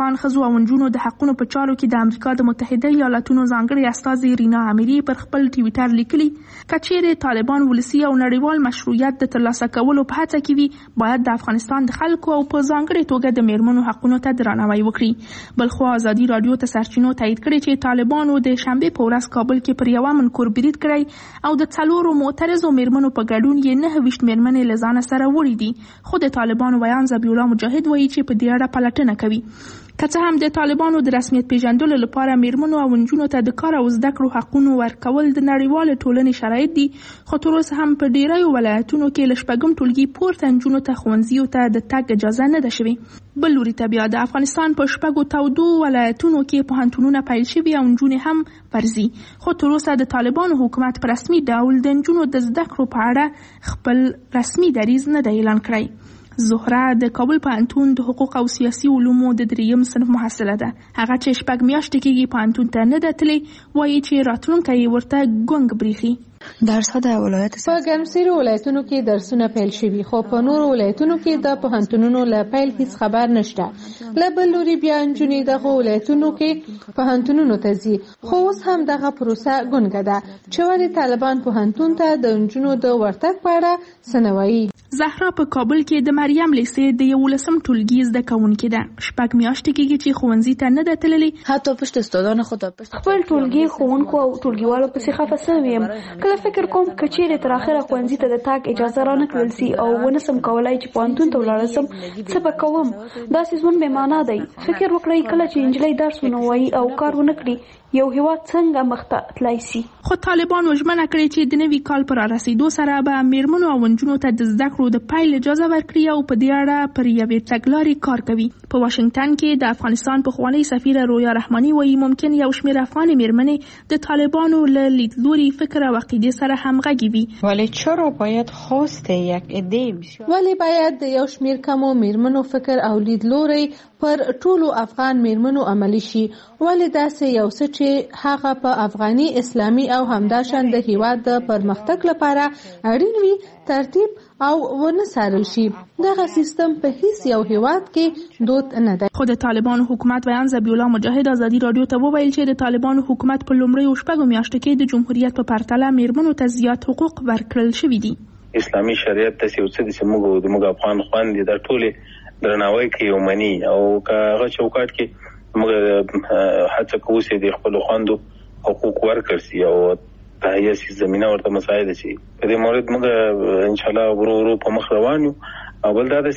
او نجونو د حقونو په چارو کې د امریکا د متحده ایالاتونو ځانګړي استازي رینا اميري پر خپل ټویټر لیکلي کچېره طالبان ولسی او نړیوال مشروعیت د ترلاسه کولو په هڅه کې وي باید د افغانستان د خلکو او په ځانګړي توګه د میرمنو حقونو ته درناوی وکړي. بلخو ازادي رادیو ته سرچینو تایید کړي چې طالبانو د شنبه په ورځ کابل کې پر یو منکور برید کړی او د څلورو معترضو میرمنو په ګډون یې نه ویشت میرمنې له ځانه سره وړي دي. خو د طالبانو بیان ذبیح الله مجاهد وایي چې په دې اړه پلټنه کوي. که څه هم د طالبانو د رسمیت پیژندلو لپاره میرمنو او نجونو ته د کار او زده کړو حقونو ورکول د نړیوال ټولنې شرایط دي، خو تر اوسه هم په ډیرو ولایتونو کې له شپږم ټولګي پورته نجونو ته ښوونځیو ته د تګ اجازه نه ده شوې. بل لوري ته بیا د افغانستان په شپږو تودو ولایتونو کې پوهنتونونه پیل شوي او نجونې هم فرضي، خو تر اوسه د طالبانو حکومت په رسمي ډول د نجونو د زده کړو په اړه خپل رسمي دریځ نه دی اعلان کړی. زهره د کابل پوهنتون د حقوق او سیاسي علومو د دریم صنف محصله ده. هغه چې شپږ میاشتې کېږي پوهنتون ته نه ده تللې، وایي چې راتلونکی یې ورته ګونګ بریښي. درسها د ولایت په ګرمسیر ولایتونو کې درسونه پیل شوي، خو په نورو ولایتونو کې د پوهنتونونو له پیل هیڅ خبر نشته. له بل لوري بیا نجونې دغه ولایتونو کې پوهنتونونو ته ځي، خو اوس هم دغه پروسه ګونګه ده چې ولې طالبان پوهنتون ته د نجونو د ورتګ په اړه څه نه وایي. زهرا په کابل کې د مریم لیسې د یولسم ټولګي زده کوونکې ده. شپږ میاشتې کېږي چې ښوونځي ته نه ده تللې. حتی پشت استادانو خو د خپل ټولګي ښوونکو او ټولګیوالو پسې خفه شوې یم. کله فکر کوم که چیرې تر اخره ښوونځي ته د تګ اجازه رانه کړل سي او ونه سم کولای چې پوهنتون ته ولاړ سم، څه به کوم؟ داسې ژوند بې معنا دی. فکر وکړئ کله چې نجلۍ درس ونه وایي او کار ونه کړي، یو هیواد څنګه مخته تلای سي؟ خو طالبان ژمنه کړې چې د نوي کال پر رسیدو سره به میرمنو او نجونو ته د زده کړو د پیل اجازه ورکړي او په دې اړه پر یوې تګلارې کار کوي. په واشنگټن کې د افغانستان پخوانۍ سفیره رویا رحماني وایي ممکن یو شمېر افغانې میرمنې د طالبانو له لیدلوري فکر او عقیدې سره همغږي وي. ولی چرا باید خواست یک عده ولی باید د یو شمېر کمو میرمنو فکر او لیدلوري پر ټولو افغان میرمنو عملی شي؟ ولی داسې یو څه چې هغه په افغاني اسلامي او همداشان د هیواد د پرمختګ لپاره اړین وي ترتیب او ونه څارل شي. دغه سیستم په هیڅ یو هیواد کې دود نه دی. خو د طالبانو حکومت بیان ذبیح الله مجاهد ازادي رادیو ته وویل چې د طالبانو حکومت په لومړیو شپږو میاشتو کې د جمهوریت په پرتله میرمنو ته زیات حقوق ورکړل شوي دي. اسلامي شریعت د سیاست د سمګو د موږ افغان خواندې د ټوله درناوی کوي او مني، او هغه چوکاټ کې موږ هڅه کوو چې د خپل خواندو حقوق ورکړ سي او تهیاسي زمينه ورته مساعده شي. په دې مورد موږ ان شاء الله ورو ورو په مخ روان یو او بل دا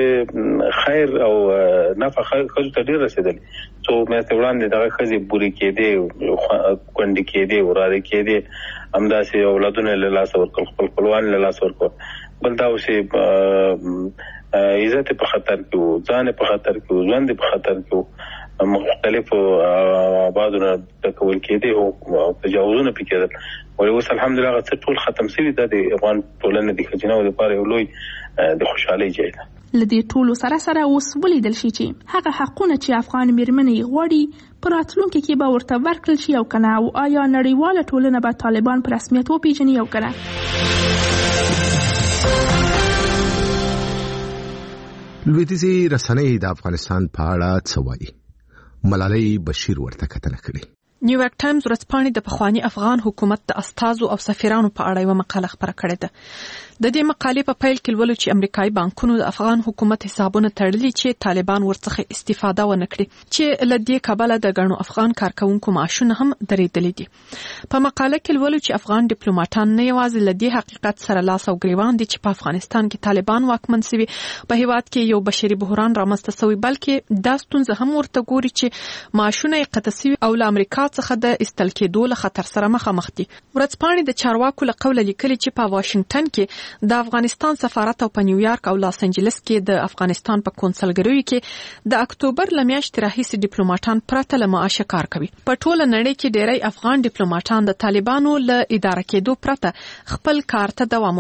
چې خیر او نفع خلکو ته ډیر رسیدلی. څو میاشتې وړاندې دغه ښځې بوري کېدې، کونډې کېدې، وراره کېدې، همداسې اولادونه له لاسه ورکړل، خپل خپلوان له لاسه ورکړل. بل دا چې عزت په خطر کې وو، ځان په خطر کې وو، ژوند په خطر کې وو، مختلفو آبادونه ټکول کېدې او تجاوزونه پکې کېدل. ولې اوس الحمدلله هغه څه ټول ختم شوي. دا د افغان ټولنې د ښځینهو لپاره یو لوی د خوشحالۍ ځای ده. له دې ټولو سره سره اوس ولیدل شي چې هغه حقونه چې افغان میرمنې غواړي په راتلونکي کې به ورته ورکړل شي او که نه، او آیا نړیواله ټولنه به طالبان په رسمیت وپېژني او که نه. لویدیځي رسنۍ د افغانستان په اړه څه وایي؟ ملالۍ بشیر ورته کتنه کړې. نیویارک ټایمز ورځپاڼې د پخوانی افغان حکومت د استازو او سفیرانو په اړه یو مقاله خپره کړې ده. د دې مقالې په پیل کې لولو چې امریکایي بانکونو د افغان حکومت حسابونه تړلي چې طالبان ورڅخه استفاده ونه کړي، چې له دې کبله د ګڼو افغان کارکونکو معاشونه هم درېدلي دي. په مقاله کې لولو چې افغان ډیپلوماټان نه یوازې له دې حقیقت سره لاس او ګریوان دي چې په افغانستان کې طالبان واکمن سوي، په هیواد کې یو بشري بحران رامنځته سوی، بلکې دا ستونزه هم ورته ګوري چې معاشونه یې قطع سوي او له امریکا څخه د استل کېدو له خطر سره مخامخ دي. ورځپاڼې د چارواکو له قوله لیکلي چې په واشنگټن کې د افغانستان سفارت او په نیویارک او لاس انجلس کې د افغانستان په کونسلګریو کې د اکتوبر له میاشتې راهیسې ډیپلوماټان پرته له معاشه کار کوي. په ټوله نړۍ کې ډېری افغان ډیپلوماټان د طالبانو له اداره کېدو پرته خپل کار ته دوام ورکوي.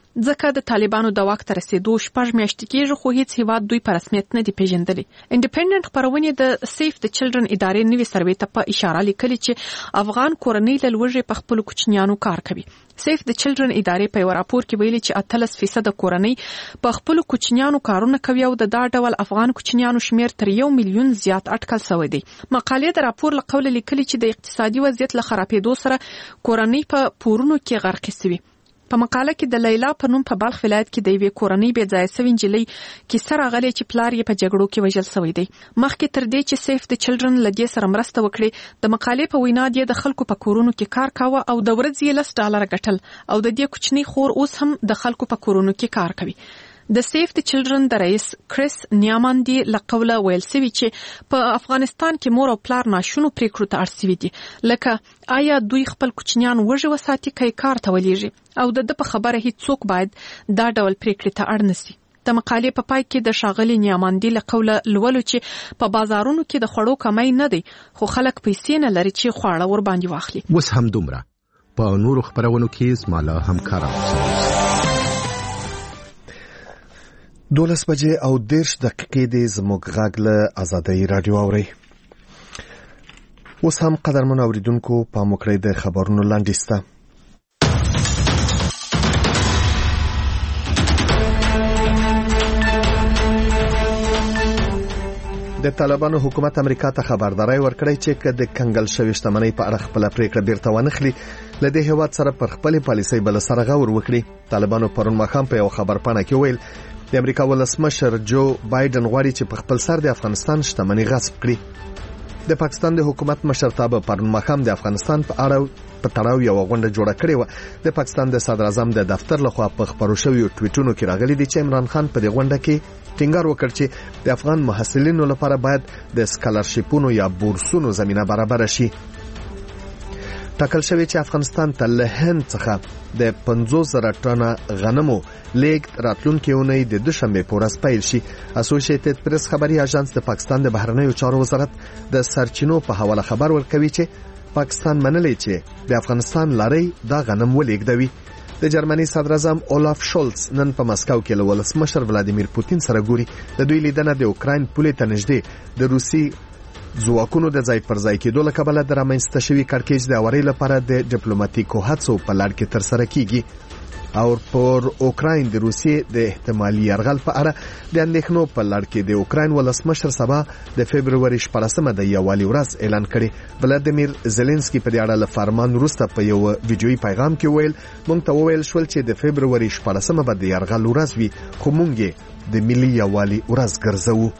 ځکه د طالبانو د واک ته رسیدو شپږ میاشتې کېږي خو هیڅ هیواد دوی په رسمیت نه دی پیژندلی. انډیپندنت خبرونه د سیف د چلډرن ادارې نوې سروې ته په اشاره لیکلي چې افغان کورنۍ له لوږې په خپلو کوچنیانو کار کوي. سیف د چلډرن ادارې په یو راپور کې ویلي چې اتلس فیصد کورنۍ په خپلو کوچنیانو کارونه کوي او د دا ډول افغان کوچنیانو شمیر تر یو میلیون زیات اټکل شوی دی. مقالې د راپور له قوله لیکلي چې د اقتصادي وضعیت له خرابېدو سره کورنۍ په پورونو کې غرقې شوي. په مقاله کې د لیلا په نوم په بلخ ولایت کې د یوې کورنۍ بې ځایه شوې نجلۍ کیسه راغلې چې پلار یې په جګړو کې وژل شوی دی. مخکې تر دې چې سیف د چلډرن له دې سره مرسته وکړي د مقالې په وینا د خلکو په کورونو کې کار کاوه او د ورځې لس ډالره ګټل او د دې کوچنی خور اوس هم د خلکو په کورونو کې کار کوي. د سیف د چلډرن د رئیس کریس نیاماندي له قوله ویل سوي چې په افغانستان کې مور او پلار ناشونو پریکړو ته اړ سوي دي، لکه آیا دوی خپل کوچنیان وږي وساتي که کار ته ولېږي او د ده په خبره هیڅوک باید دا ډول پریکړې ته اړ نشي. د مقالې په پای کې د ښاغلي نیاماندي له قوله لولو چې په بازارونو کې د خوړو کمی نه دی خو خلک پیسې نه لري چې خواړه ور باندې واخلي. اوس هم دومره په نورو خبرونو کې زما له همکارانو دولس بجې او دیرش دقیقې دی زموږ غږ له آزادۍ راډیو اورئ. اوس هم قدرمن اوریدونکو پام وکړئ د خبرونو لنډیسته. د طالبانو حکومت امریکا ته خبرداري ورکړی چې که د کنګل شوې شتمنۍ په اړه خپله پریکړه بیرته ونخلي له دې هیواد سره پر خپلې پالیسۍ بله سره غور وکړي. طالبانو پرون ماښام په یو خبرپاڼه کې ویل د امریکا ولسمشر جو بایدن غواړي چې په خپل سر د افغانستان شتمنۍ غصب کړي. د پاکستان د حکومت مشرتابه پرون ماښام د افغانستان په اړه په تړاو یو غونډه جوړه کړې و. د پاکستان د صدر اعظم د دفتر لخوا په خبرو شویو ټویټونو کې راغلي دي چې عمران خان په دې غونډه کې ټینګار وکړ چې د افغان محصلینو لپاره باید د سکالرشیپونو یا بورسونو زمینه برابر شي. ټاکل شوی چې افغانستان ته له هند څخه د پنځوس زره ټنه غنمو لیږد راتلونکې اونۍ د دوشنبې په ورځ پیل شي. اسوسییټډ پریس خبري اژانس د پاکستان د بهرنیو چارو وزارت د سرچینو په حواله خبر ورکوي چې پاکستان منلی چې د افغانستان لارۍ دا غنم ولېږدوي. د جرمني صدر اعظم اولاف شولز نن په مسکو کې له ولسمشر ولادیمیر پوتین سره ګوري. د دوی لیدنه د اوکراین پولې ته نږدې د روسي ځواکونو د ځای پر ځای کېدو له کبله د رامنځته شوي کړکېچ د هوارۍ لپاره د ډیپلوماټیکو هڅو په لړ کې ترسره کیږي. او پر اوکراین د روسیې د احتمالي یرغل په اړه د اندېښنو په لړ کې د اوکراین ولسمشر سبا د فبروري شپاړسمه د یووالي ورځ اعلان کړی. ولادیمیر زيلنسکي په دې اړه له فرمان وروسته په یو ویډیويي پیغام کې ویل موږ ته وویل شول چې د فبروري شپاړسمه به د یرغل ورځ وي خو موږ د ملي یووالي ورځ ګرځوو.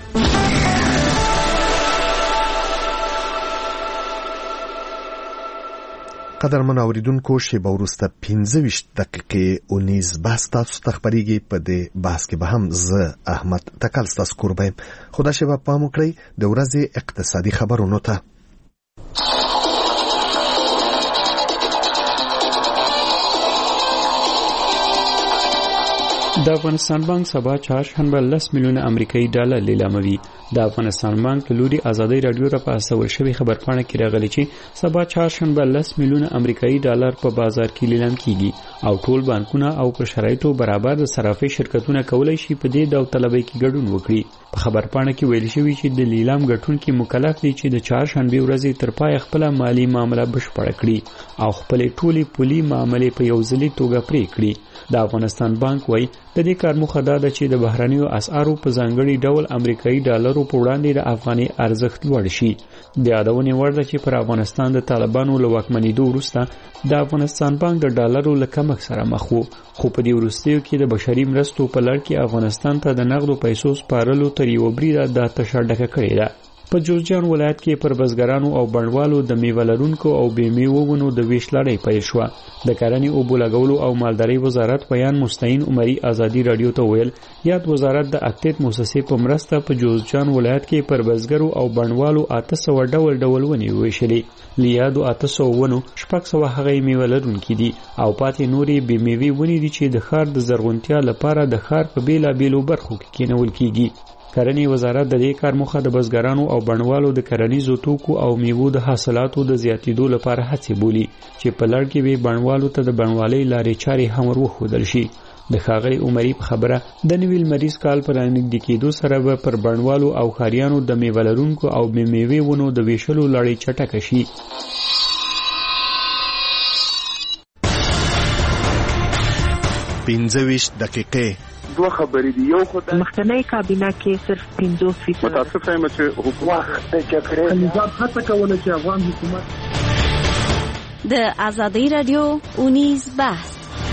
قدرمن اوریدونکو شیبه وروسته پنځه ویشت دقیقې اونیز بحث تاسو ته خبرېږي. په دې بحث کې به هم زه احمد تکل ستاسو کوربه یم. خو دا شیبه پام وکړئ د ورځې اقتصادي خبرونو ته. د افغانستان بانک سبا چهارشنبه لس میلیونه امریکایي ډالر لیلاموي. د افغانستان بانک لوري آزادۍ رادیو را په استول شوی خبرپاڼه کې راغلی چې سبا چهارشنبه لس میلیونه امریکایي ډالر په بازار کې لیلام کیږي او ټول بانکونه او په شرایطو برابر د صرافۍ شرکتونه کولای شي په دې داوطلبۍ کې ګډون وکړي. په خبرپاڼه کې ویل شوی چې د لیلام ګټونکي مکلف دي چې د چهارشنبه ورځې تر پای خپل مالی معامله بشپړه کړي او خپل ټولي پولي معاملې په یو ځلي توګه پرې کړي. د افغانستان بانک وایي د دې کار موخه دا ده چې د بهرنیو اسعارو په ځانګړي ډول امریکایي ډالرو په وړاندې د افغاني ارزښت لوړ شي. د یادونې وړ ده چې پر افغانستان د طالبانو له واکمنېدو وروسته د افغانستان بانک د ډالرو له کمښت سره مخ و خو په دې وروستیو کې د بشري مرستو په لړ کې افغانستان ته د نغدو پیسو سپارلو تر یوه بریده دا تشه ډکه کړې ده. په جوزجان ولایت کې پر بزګرانو او بڼوالو د میوه لرونکو او بې میوو ونو د ویش لړۍ پیل شوه. د کرنې اوبو لګولو او مالدارۍ وزارت بیان مستعین عمري آزادي رادیو ته ویل یاد وزارت د اکتیت موسسې په مرسته په جوزجان ولایت کې پر بزګرو او بڼوالو اته سوه ډول ډول ونې وویشلې. له یادو اته سوه ونو شپږ سوه هغې میوه لرونکي دي او پاتې نورې بې میوې ونې دي چې د ښار د زرغونتیا لپاره د ښار په بېلابېلو برخو کې کېنول کېږي. کرنې وزارت د دې کار موخه د بزګرانو او بڼوالو د کرنیزو توکو او میوو د حاصلاتو د زیاتېدو لپاره هڅې بولي چې په لړ کې به بڼوالو ته د بڼوالۍ لارې چارې هم ورښودل شي. د ښاغلي عمري په خبره د نوي لمریز کال پر نږدې کېدو سره به پر بڼوالو او ښاریانو د میوه لرونکو او بې میوې ونو د ویشلو لړۍ چټکه شي. پنځه ویشت دقیقې دوه خبرې دي. یو خو د مخکنی کابینه کې صرف پنځوس فیصد متاسفه یم چې حکومت د جګړې نظام هڅه کوله چې افغان حکومت د ازادي رادیو اونیز بحث.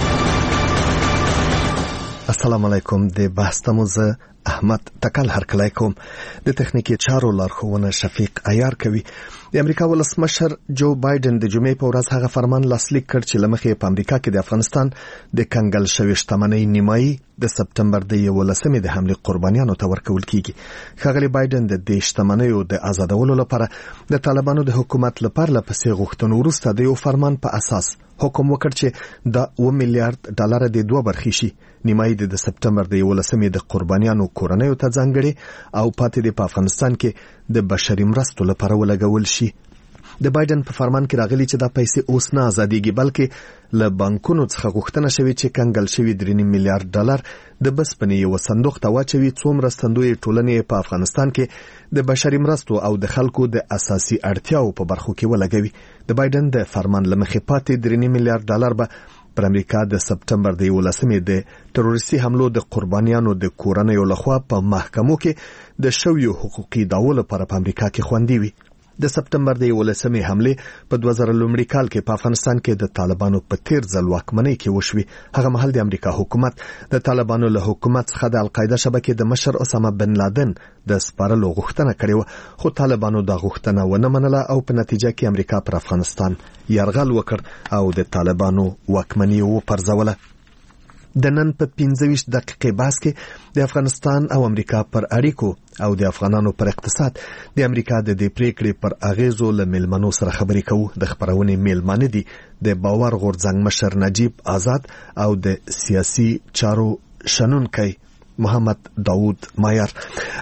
السلام علیکم. د بحث تموزه احمد تکل هرکلی کوم. د تخنیکی چارو لارښوونه شفیق عیار کوي. د امریکا ولسمشر جو بایدن د جمعې په ورځ هغه فرمان لاسلیک کړ چې لمخې په امریکا کې د افغانستان د کنګل شوی شتمنۍ نیمایي د سپتمبر د یولسمې د حملې قربانیانو ته ورکول کیږي. ښاغلي بایدن د دې شتمنیو د آزادولو لپاره د طالبانو د حکومت لپاره لپسې غوښتنو وروسته د یو فرمان په اساس حکم وکړ چې د اوه میلیارډ ډالر د دوه برخې شي. نیمایي د سپتمبر د یولسمې د قربانیانو کورنیو ته ځانګړي او پاتې د افغانستان کې د بشري مرستو لپاره ولګول شي. د بایدن په فرمان کې راغلي چې دا پیسې اوس نه آزادېږي بلکې له بانکونو څخه غوښتنه شوې چې کنګل شوي درې نیم میلیارډ ډالر د بسپنې یو صندوق ته واچوي څو مرستندوی ټولنې په افغانستان کې د بشري مرستو او د خلکو د اساسي اړتیاو په برخو کې ولګوي. د بایدن د فرمان له مخې پاتې درې نیم میلیارډ ډالر به پر امریکا د سپتمبر د یولسمې د تروریستي حملو د قربانیانو د کورنیو لخوا په محکمو کې د شویو حقوقي دعوو لپاره په امریکا کې خوندي وي. د سپتمبر د یولسمې حملې په دوه زره لومړي کال کې په افغانستان کې د طالبانو په تیر ځل واکمنۍ کې وشوي. هغه مهال د امریکا حکومت د طالبانو له حکومت څخه د القاعده شبکې د مشر اسامه بن لادن د سپارلو غوښتنه کړې و، خو طالبانو دا غوښتنه ونه منله او په نتیجه کې امریکا پر افغانستان یرغل وکړ او د طالبانو واکمني وپرځوله. د نن په پنځه ویشت دقیقې بحث کې د افغانستان او امریکا پر اړیکو او د افغانانو پر اقتصاد د امریکا د دې پریکړې پر اغیزو له میلمنو سره خبرې کوو. د خبرونې میلمانه دي د باور غورځنګ مشر نجیب آزاد او د سیاسي چارو شنونکی محمد داوود مایر.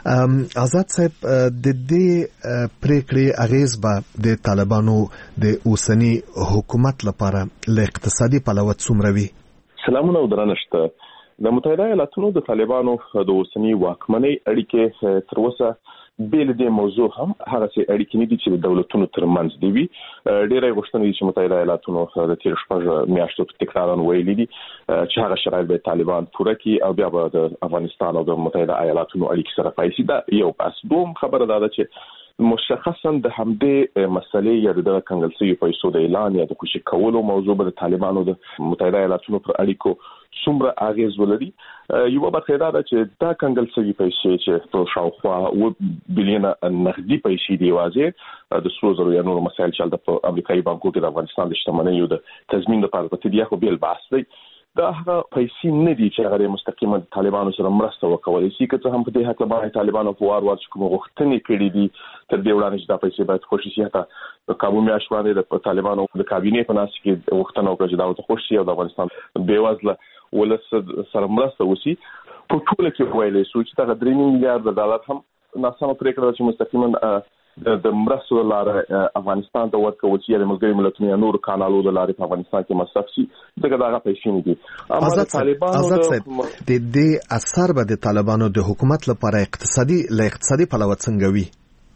آزاد صاحب، د دې پریکړې اغیز به د طالبانو د اوسنی حکومت لپاره له اقتصادي پلوه څومره وي؟ سلامونه او درنښت. د متحده ایالاتونو د طالبانو د اوسنی واکمنۍ اړیکې تر اوسه بیل د موضوع هم هغه څه اړیکې نه دي چې د دولتونو ترمنځ دی وي. ډېرې غوښتنې دي چې متحده ایالاتونو د تیر شپږ میاشتو تکرارا ویلي دي چې هغه شرایط به طالبان پوره کړي او بیا به د افغانستان او د متحده ایالاتونو اړیکې سره پایسي. دا یو بس. دوم خبره ده چې مشخصا د همدې مسلې یا د کنګل شویو پیسو د اعلان یا د کوشش کولو موضوع به د طالبانو د متحده ایالاتونو پر اړیکو څومره اغیز ولري. یو برخه دا ده چې دا کنګل شوی پیسې چې په شاوخوا اوه بلیونه نقدي پیسې دی واځي د سرو زرو یا نور مسایل چې د امریکایي بانکونو کې د افغانستان د شتمنیو د تضمین لپاره په تدیا خو بیل بحث دی. دا هغه پیسې نه دي چې هغه مستقیما د طالبانو سره مرسته وکولای شي، که څه هم په دې حق باندې طالبانو په وار وار کوم غوښتنې کړې دي تر دې وړاندې چې دا پیسې باید خوشي شي. حتی په کابو میاشت باندې د طالبانو د کابینې په ناس کې غوښتنه وکړه چې دا ته خوشي او د افغانستان بیوزله ولس سره مرسته وشي. په ټول کې ویلې شو چې دا درې میلیارډ ډالر هم ناسمه پریکړه چې مستقیما د مرستو لپاره افغانستان ته ورکول شي د ملګري ملتونو یا نور کانالو د لارې په افغانستان کې مصرف شي. دغه دغه پیسې نه دي. اما د طالبانو د دې اثر به د طالبانو د حکومت لپاره اقتصادي له اقتصادي پلوه څنګه وي؟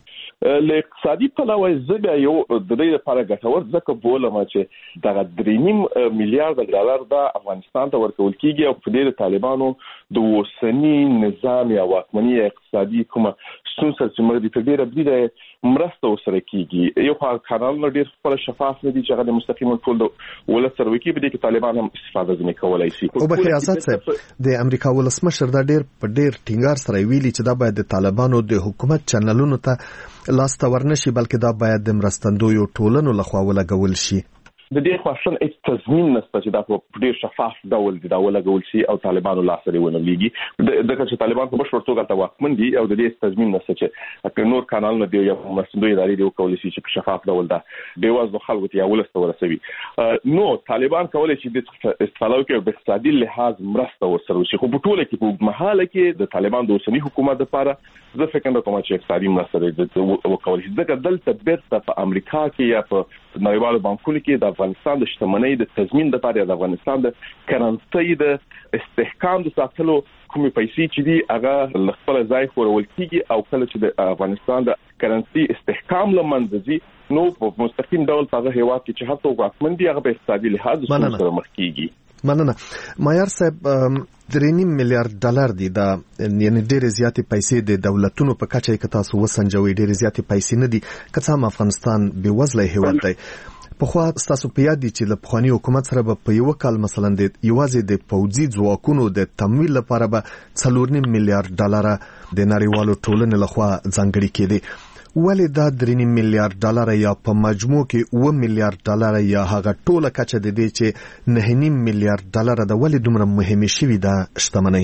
له اقتصادي پلوه زه یو د دې لپاره ګټور ځکه بولم چې دغه درې نیم میلیارډ ډالر د افغانستان ته ورکول کیږي او په دې طالبانو د اوسنی نظام یا واکمنۍ اقتصادي کومه ستونزه چې موږ د ډیره بریده مرسته وسره کیږي. یو خو کانالونه ډیر خپل شفاف نه دي چې هغه مستقیما ټول د ولس سره وکړي، په دې کې طالبان هم استفاده ځنې کولای شي. او بخیر آزاد صاحب، د امریکا ولسمشر دا ډیر په ډیر ټینګار سره ویلي چې دا باید د طالبانو د حکومت چینلونو ته لاس ته ورنشي، بلکې دا باید د مرستندویو ټولنو لخوا ولګول شي. د دې خوښن هیڅ تضمین نشته چې دا په ډیر شفاف ډول دی دا ولګول شي او طالبانو لاسره ونه لګي د کله چې طالبان په بشپړ توګه توافقمن دي او د دې تضمین نشته چې نور کانالونه دی یو مسندوی ادارې دی کولای شي چې په شفاف ډول دا د وازو خلکو ته ولسته ورسوي نو طالبان کولای شي د استفاده کوي په اقتصادي لحاظ مرسته ورسره شي خو په ټوله کې په محاله کې د طالبان د اوسنی حکومت لپاره زه فکر کوم چې اقتصادي مرسته وکول شي ځکه دلته بیرته په امریکا کې یا په نړیوالو بانکونو کې د افغانستان د شتمنۍ د تضمین لپاره د افغانستان د کرنسۍ د استحکام د ساتلو کومې پیسې چې دي هغه خپل ځای خورول کیږي او کله چې د افغانستان د کرنسۍ استحکام لمنځه ځي نو په مستقیم ډول په هغه هیواد کې چې هڅه وکړي دی هغه په اقتصادي لحاظ سره مخ کیږي. مننه. مایار صاحب درې نیم میلیارډ ډالر دي دا یعنی ډېر زیاتې پیسې د دولتونو په کچه کې تاسو وسنجوي ډېر زیاتې پیسې نه دي که څه هم افغانستان بې وزله هیواد دی په خو تاسو په یاد دي چې له پخوانی حکومت سره په یو کال مثلا د یوازې د پوځي ځواکونو د تمویل لپاره به څلور نیم میلیارډ ډالر د نړیوالو ټولنې لخوا ځانګړي کېدي ولې دا درې نیم میلیارډ ډالر یا په مجموع کې اوه میلیارډ ډالر یا هغه ټوله کچه د دې چې نه نیم میلیارډ ډالر د ولې دومره مهمه شوې ده شتمنۍ؟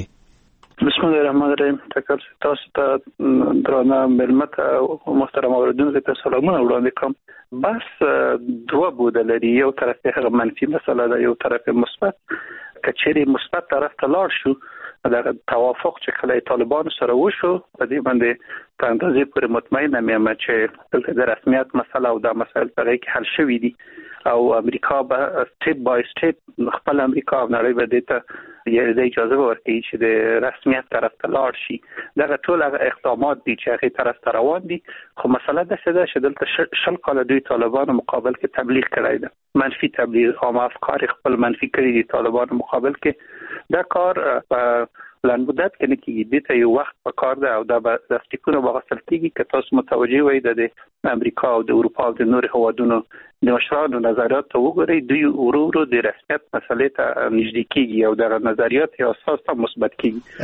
بسم الله الرحمن الرحیم. تکر تاسو ته درانه ملمت او محترم اوریدونکو ته سلامونه وړاندې کوم. بس دوه بوده لري یو طرف هغه منفي مسله ده یو طرف مثبت. کچېری مثبت طرف ته لاړ شو دا توافق چې کله طالبان سره وشو په دې باندې په اندازې پورې مطمئن یم چې دلته د رسمیت مسله او د مسایل په اړه کې حل شوي دي او امریکا به سټیپ بای سټیپ خپل امریکا او نړۍ به دې ته یې اجازه ورکړي چې د رسمیت طرف ته لاړ شي. دا ټول هغه اقدامات دي چې هغه طرف ته روان دي خو مسله ده چې دلته شل کال دوی طالبانو مقابل کې تبلیغ کړی ده منفي تبلیغ او افکار خپل منفي کړی دي طالبانو مقابل کې دا کار لن مدت کې نه کېږي دې ته یو وخت په کار ده او دا به د سټیپونو به غسل کېږي که تاسو متوجه وئ د امریکا او د اروپا او د نورو هیوادونو د مشرانو نظریات ته وګورئ دوی ورو ورو د رسمیت مسلې ته نږدې کېږي او د نظریات یا اساس ته مثبت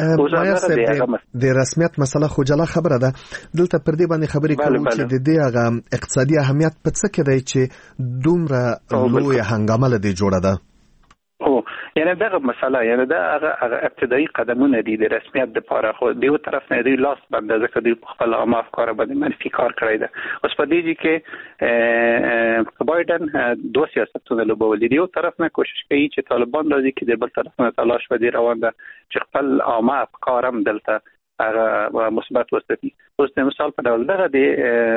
کېږي. د رسمیت مسله خو جلا خبره ده دلته پر دې باندې خبرې کوو چې د دې هغه اقتصادي اهمیت په څه کې دی چې دومره لوی هنګامه لدی جوړه ده؟ او یعنی دغه مسله یعنی دا هغه ابتدایي قدمونه دي د رسمیت لپاره خو د یو طرف نه دی لاس باندې ځکه د خپل عامه افکار باندې منفي کار کړی ده. اوس په دې کې بایدن دوه سیاستونه لوبول دي یو طرف نه کوشش کوي چې طالبان راځي کې د بل طرف نه تلاش ودی روان ده چې خپل عامه افکار هم دلته هغه مثبت وساتي. اوس د مثال په ډول دغه د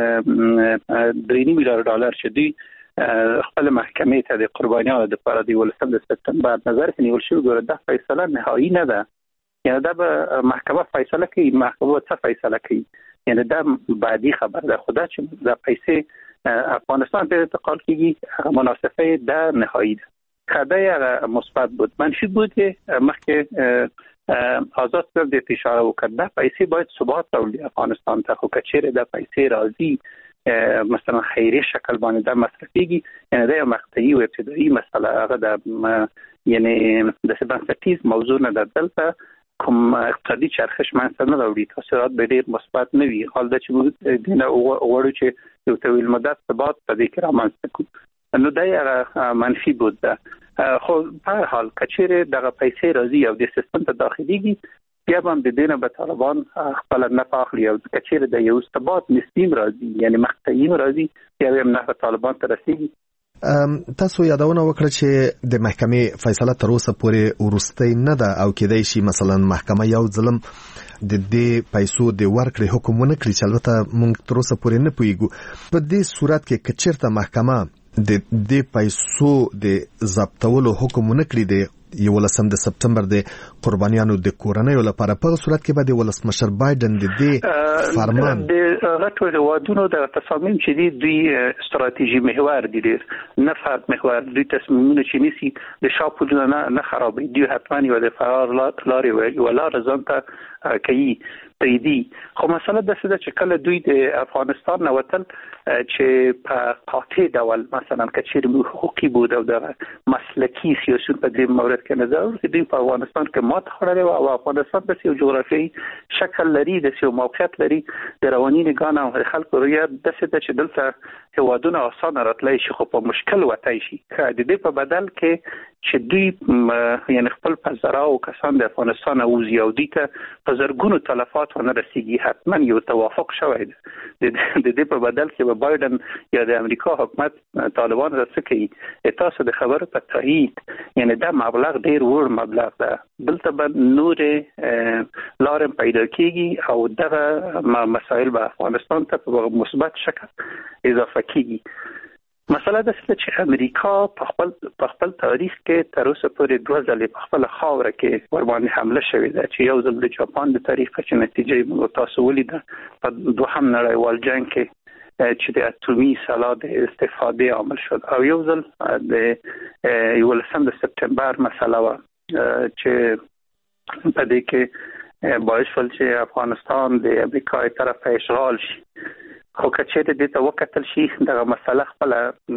درې نیم میلیارډ ډالر چې دی خپل محکمې ته د قربانیانو د لپاره د ولسم د سپتمبر نظر کې نیول شوی ګوره دا فیصله نهایی نه ده یعنی دا به محکمه فیصله کوي محکمه څه فیصله کوي یعنی دا بعدي خبر ده خدا چې د پیسې افغانستان ته انتقال کیږي مناسبه ده نهایی ده. خدای مثبت بود منفی بود مخکې آزاد پر دې اشاره وکړه دا پیسې باید ثبات راوړي افغانستان ته خو کچېره د پیسې راځي مثلا خیری شکل باندې دا مصرفيږي یعنی دا یو مقطعي او ابتدایي مسله هغه د یعنی د سبانسټیز موضوع نه د دلته کوم اقتصادي چرخش منځ نه راوړي تاثیرات به ډېر مثبت نه وي حال د چې دینه وړو چې یو طویل مدت ثبات په دې کې رامنځته کوي نو دا یو منفي بود ده خو په هر حال کچېره دغه پیسې راځي او د سیستم ته داخليږي بیا هم د دینه به طالبان خپل نه اخلي او کچېره د یو ثبات نسبیم راځي یعنی مقطعي راځي بیا هم نه طالبان ته رسیږي. تاسو یادونه وکړه چې د محکمې فیصله تر اوسه پورې ورستۍ نه ده او کېدای شي مثلا محکمه یو ظلم د دې پیسو د ورکړې حکم ونه کړي چې البته موږ تر اوسه پورې نه پوهیږو په دې صورت کې که چېرته محکمه د دې پیسو د ضبطولو حکم ونه کړي د یولسم د سپتمبر د قربانیانو د کورنیو لپاره په صورت کې به د ولسمشر بایدن د دې فرمان د غټو هیوادونو د تصامیم چې دی دوی استراتیژي محور دي ډېر نه فرد محور دوی تصمیمونه چې نیسي د شاپولونه نه نه خرابوي دوی حتما یو د فرار لارې ولا رضان ته کوي پریدي خو مسله د څه چې کله دوی د افغانستان نه وتل چې په قاطع ډول مثلا کچېر حقوقي بود او د مسلکی سیاسي په دې مورد کې نظر چې دوی په افغانستان کې مات خړلې او افغانستان د یو جغرافیایي شکل لري د یو موقعیت لري د رواني نگاه او خلکو ریا د څه چې دلته هوادونه اسانه راتلای شي خو په مشکل وتای شي. د دې په بدل کې چې دوی یعنی خپل فزرا او کسان د افغانستان او زیادی ته په زرګونو تلفات ونه رسیږي، حتما یو توافق شوی دی. د دې په بدل کې به بایدن یا د امریکا حکومت طالبان راسه کوي تاسو د خبرو په تایید، یعنی دا مبلغ ډیر ور مبلغ ده، بلته به نور لارم پیدا کیږي او دغه مسائل به افغانستان ته په مثبت شکل اضافه کیږي. مسله ده چې امریکا په خپل په خپل تاریخ کې تر اوسه پورې دوه ځلې په خپل خاوره کې ور باندې حمله شوې ده، چې یو ځل د جاپان د تاریخ چې نتیجه موږ تاسو ولیده په دوهم نړیوال جنگ کې چې د اټومي سلاح د استفاده عامل شد، او یو ځل د یولسم د سپتامبر مسله و چې په دې کې باعث شول چې افغانستان د امریکا طرف اشغال شي. خو کچېره د ته وکتل شي دغه مسله خپل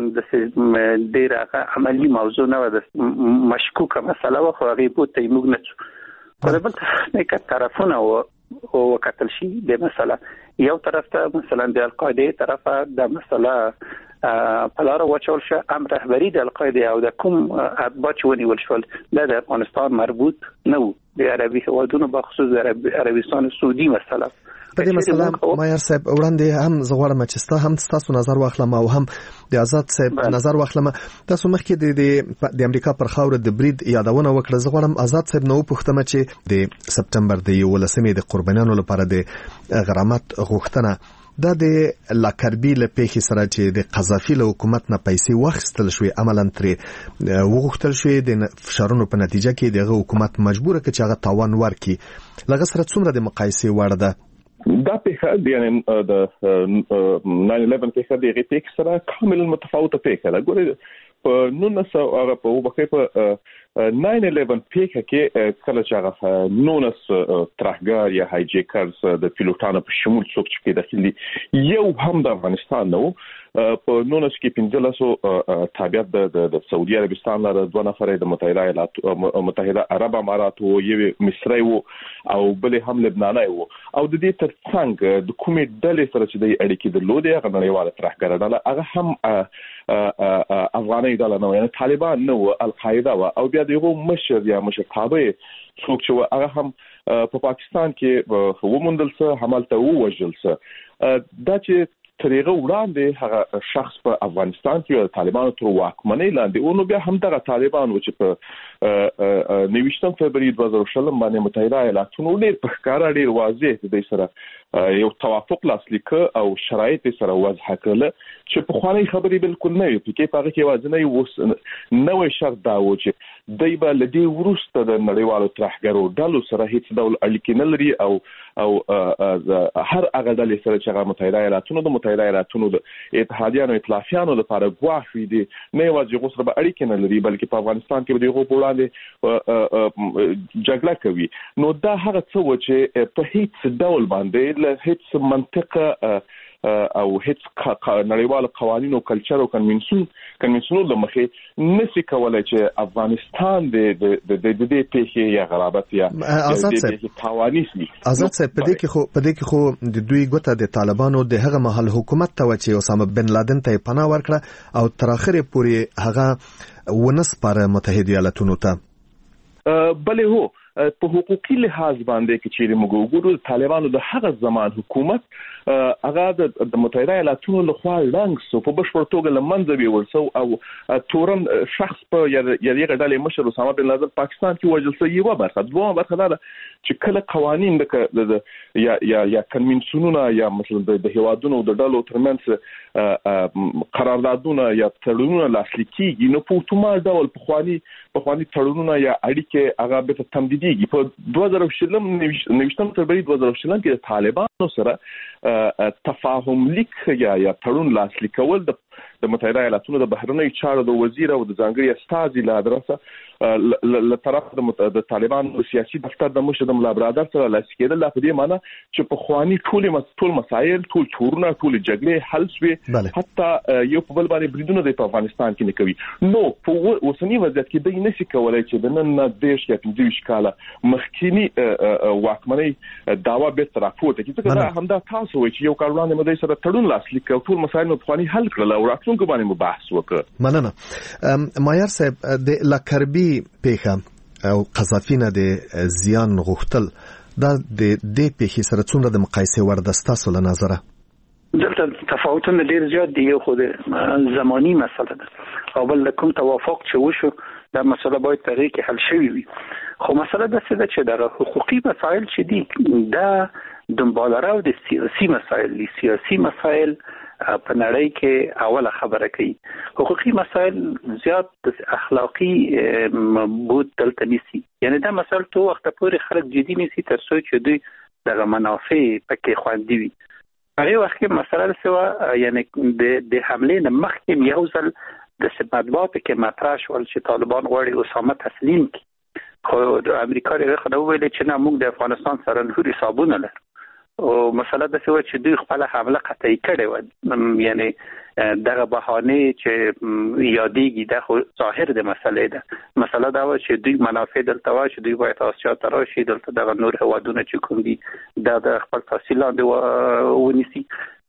د ډیره عملی موضوع نه و، د مشکوکه مسله و، خو هغه په ته موږ نه په بل نه طرفونه او وکتل شي د مسله. یو طرف ته مثلا د القاعده طرفه د مسله په لار وچول شو، امر رهبری د القاعده او د کوم اتباع ونیول شول د افغانستان مربوط نه و، د عربي هوادونو بخصوص د عربستان سعودي مسله. په دې مسله مایر صاحب وړاندې هم زغوړم چې ستا هم تاسو نظر واخلم او هم د آزاد صاحب نظر واخلم. تاسو مخکې د د امریکا پر خاور د برید یادونه وکړه. زغوړم آزاد صاحب نو پوښتنه چې د سپتمبر د یولسمې د قربانیانو لپاره د غرامت غوښتنه دا د لاکربی له پیښې سره چې د قذافي له حکومت نه پیسې واخیستل شوې عملاً ترې وغوښتل شوې د فشارونو په نتیجه کې دغه حکومت مجبور کړ چې هغه تاوان ورکړي. لږ سره څومره د مقایسې وړ ده دا پیښه یعنی د ناین الیون پیښه د غي پیښه سره کاملا متفاوته پیښه ده. ګوره په نولس هغه په وبکه په ناین الیون پیښه کې کله چې هغه نولس ترهګر یا هایجیکرز د پیلوټانو په شمول څوک چې داخلي یو هم د افغانستان نو په نولس کې پنځلسو تابعیت د سعودي عربستان لپاره دوه نفر د متحده ایالات متحده عرب امارات او یو مصری او او بل هم لبناني او او د دې ترڅنګ د کومې ډلې سره چې د اړیکې درلودې هغه نړیواله ترهګر ډله هغه هم افغاني ډله نه، یعنی طالبان نه و، القاعده او بیا دغه مشر یا مشرتابه څوک چې هغه هم په پاکستان کې ومندل څه حملته ووجل څه دا چې طریقه وړاندې هغه شخص په افغانستان کې طالبانو تر واکمنۍ لاندې او نو بیا هم دغه طالبان و چې په نویشتم فبراير دوه زره شلم باندې متحده ایالاتونو ډېر په ښکاره ډېر واضح د سره یو توافق لاسلیک او شرایط سره وضع کړل چې په خواني خبرې بالکل نه وي پکې پاره کې وازنه وس نوې شرط دا و چې دای په لدی ورسته د نړیوالو ترهګرو ډلو سره هیڅ ډول اړیکې نه لري او او هر هغه ډلې سره چې هغه متحده ایالاتونو د متحده ایالاتونو د اتحادیانو ائتلافیانو لپاره ګواښ وي دي نه یوازې غوسره به اړیکې نه لري بلکې په افغانستان کې به دغه په وړاندې جګړه کوي. نو دا هغه څه و چې په هیڅ ډول باندې له هیڅ منطقه او هیڅ نړیوال قوانینو کلچر او کنونسیون کنونسیونو د مخې نسی کولای چې افغانستان د د د دې پیښې یا غرابت یا د توانیس دي. آزاد صاحب په دې کې خو په دې کې خو د دوی ګوته د طالبانو د هغه محل حکومت ته چې اسامه بن لادن ته پناه ورکړه او تر اخره پورې هغه ونسپاره متحده ایالاتونو ته. بلې هو په حقوقي لحاظ باندې کې چې موږ وګورو طالبانو د هغه زمان حکومت هغه د متحده ایالاتونو لخوا لنګ سو په بشپړ توګه لمنځه ویول سو او تورن شخص په یوه ډلې مشر اسامه بن لادن پاکستان کې وژل سو. یو برخه دوه برخه دا چې کله قوانين د یا یا یا کنونسیونونه یا مثلا د هوادونو د ډلو ترمنځ قراردادونه یا تړونونه لاسلیک کیږي نو په اتومات ډول په خواني په خواني تړونونه یا اړیکې هغه به تمدیديږي. په دوه زره شلم نوښتم فبراير دوه زره شلم کې د طالبانو سره تفاهم لیک یا یا تړون لاسلیکول د د متحده ایالاتونو د بهرنیو چارو د وزیر او د ځانګړي استازي له ادرسه له طرف د طالبانو سیاسي دفتر د مشر د ملا برادر سره لاس کېدل لا په دې معنی چې په خواني ټول ټول مسایل ټول تورونه ټول جګړې حل شوي حتی یو په بل باندې بریدونه د افغانستان کې نه کوي نو په اوسنی وضعیت کې د نشي کولای چې د نن نه دیش یا پنځه ویشت کاله مخکینی واکمنۍ داوا به تر راپورته کې څنګه همدا تاسو وایي چې یو کال وړاندې مده سره تړون لاسلیک او ټول مسایل په خواني حل کړل او راتلونکو باندې مباحث وکړ. مننه مایار صاحب د لکربي پیښه او قذافي نه د زیان غوښتل دا د دې پیښې سره څومره د مقایسې وړ ده ستاسو له نظره؟ دلته تفاوتونه ډیر زیات دي. یو خو د زماني مسله ده او بل کوم توافق چې وشو دا مسله باید تغییر کې حل شوی وي. خو مسله ده چې د حقوقي مسایل چې دي دا دنبالره او د سیاسي مسایل دي. سیاسي مسایل په نړۍ کې اوله خبره کوي. حقوقي مسایل زیات اخلاقی بود دلته نيسي. یعنی دا مسله تو وخت پورې خلک جدي نيسي تر څو چې دوی د منافع پکې خوندي وي. هغه وخت کې مسله سوا یعنی د د حمله نه مخکې یو ځل د سبادبات کې مطرح شول چې طالبان غواړي اسامه تسلیم کړي. خو د امریکا لري خو نو ویل چې نه موږ د افغانستان سره نور حسابونه لرو. او مسله د څه چې دوی خپل حمله قطعي کړي و. یعنی دغه بهانه چې یادېږي د خو ظاهر د مسلې ده. مسله دا و چې دوی منافع دلته و چې دوی باید آسیا ته راشي دلته دغه نور هوادونه چې کوم دي دا د خپل تحصیلات ونیسي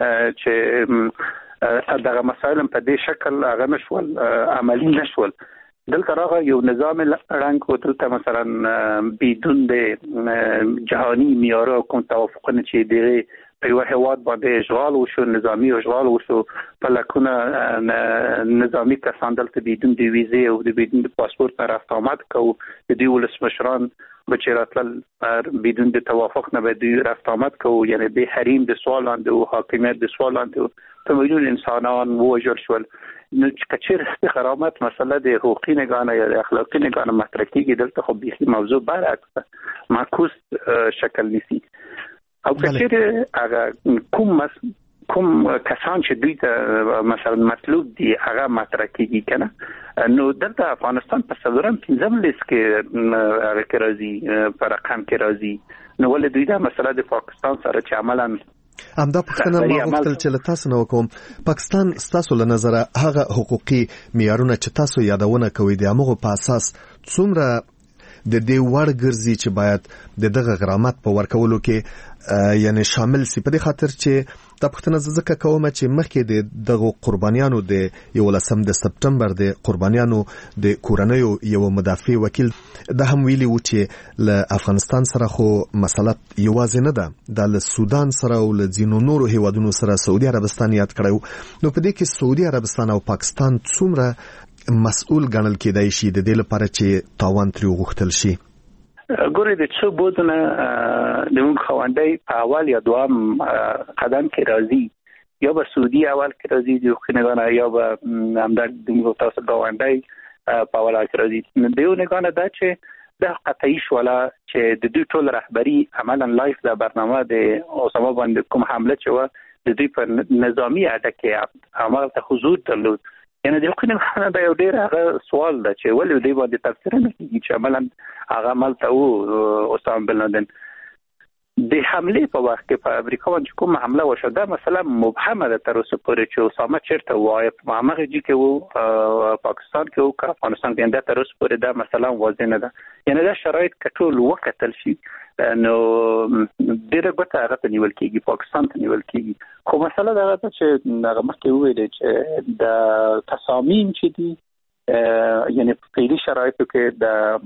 چې دغه مسایل په دې شکل هغه نشول عملی نشول. دلته راغی یو نظام رنگ و دلته مثلا بدون د جهانی معیار کوم توافقونه چې دی په یو هواد باندې اشغال وشو نظامی اشغال وشو په لکونه نظامی کسان دلته بدون د ویزه او د بدون د پاسپورت نه رفت آمد کو د دوی ولسمشران بچراتل بدون د توافق نه به دوی رفت آمد کو یعنی به حریم د سوالند او حاکمیت د سوالند ته میلیون انسانان وژل شول. نو کچیر غرامت مسله د حقوقي نگانه یا د اخلاقی نگانه مطرح کیږي دلته خو به موضوع برعکس معکوس شکل نیسي. او کچیر هغه کوم کوم کسان چې دوی ته مثلا مطلوب دي هغه مطرح کیږي کنه نو دلته افغانستان په څلورم پنځم لیست کې هغه کې راځي په رقم کې راځي. نو ولې دوی دا مسله د پاکستان سره چې عملاً همدا پښتنه ما غوښتل چې له تاسو نو کوم پاکستان ستاسو له نظره هغه حقوقي معیارونه چې تاسو یادونه کوي د هغه په اساس څومره د دې وړ ګرځي چې باید د دغه غرامت په ورکولو کې یعنی شامل سي په دې خاطر چې د پښتنه ځکه کومه چې مخکې د دغه قربانیانو د یو لسم د سپټمبر د قربانیانو د کورنیو یو مدافع وکیل د هم ویلي و چې له افغانستان سره خو مسله یوازې نه ده د سودان سره او له ځینو نورو هیوادونو سره سعودي عربستان یاد کړو. نو په دې کې سعودي عربستان او پاکستان څومره مسؤل ګڼل کېدای شي د دې لپاره چې تاوان تری غوښتل شي؟ ګورې د څو بودنه د موږ خوندې په اول یا دوام قدم کې راځي یا به سعودي اول کې راځي د خنګانه یا به همدغه د موږ تاسو غونډې په اول کې راځي. دیو نه دا چې د قطعي شولا چې د دوی ټول رهبری عملاً لایف د برنامه د اسامه باندې کوم حمله چې و د دوی په نظامی اډه کې عمل ته حضور درلود. یعنی د خنګانه دا یو ډیر هغه سوال ده چې ولې دوی باندې تفسیر نه کیږي چې عملاً هغه عمل ته و اسامه بن لادن د حمله په وخت کې په امریکا باندې کوم حمله وشو دا مثلا مبهمه ده تر اوسه پورې چې اسامه چیرته وای په هغه ځای کې وو پاکستان کې وو افغانستان کې دا تر اوسه پورې دا مثلا واضح نه ده. یعنی دا شرایط کټول وکتل شي نو ډیره ګټه هغه ته نیول کېږي پاکستان ته نیول کېږي. خو مسله دا ده چې هغه مخکې ویل چې د تصامیم چې دي یعنی په پیری شرایطو کې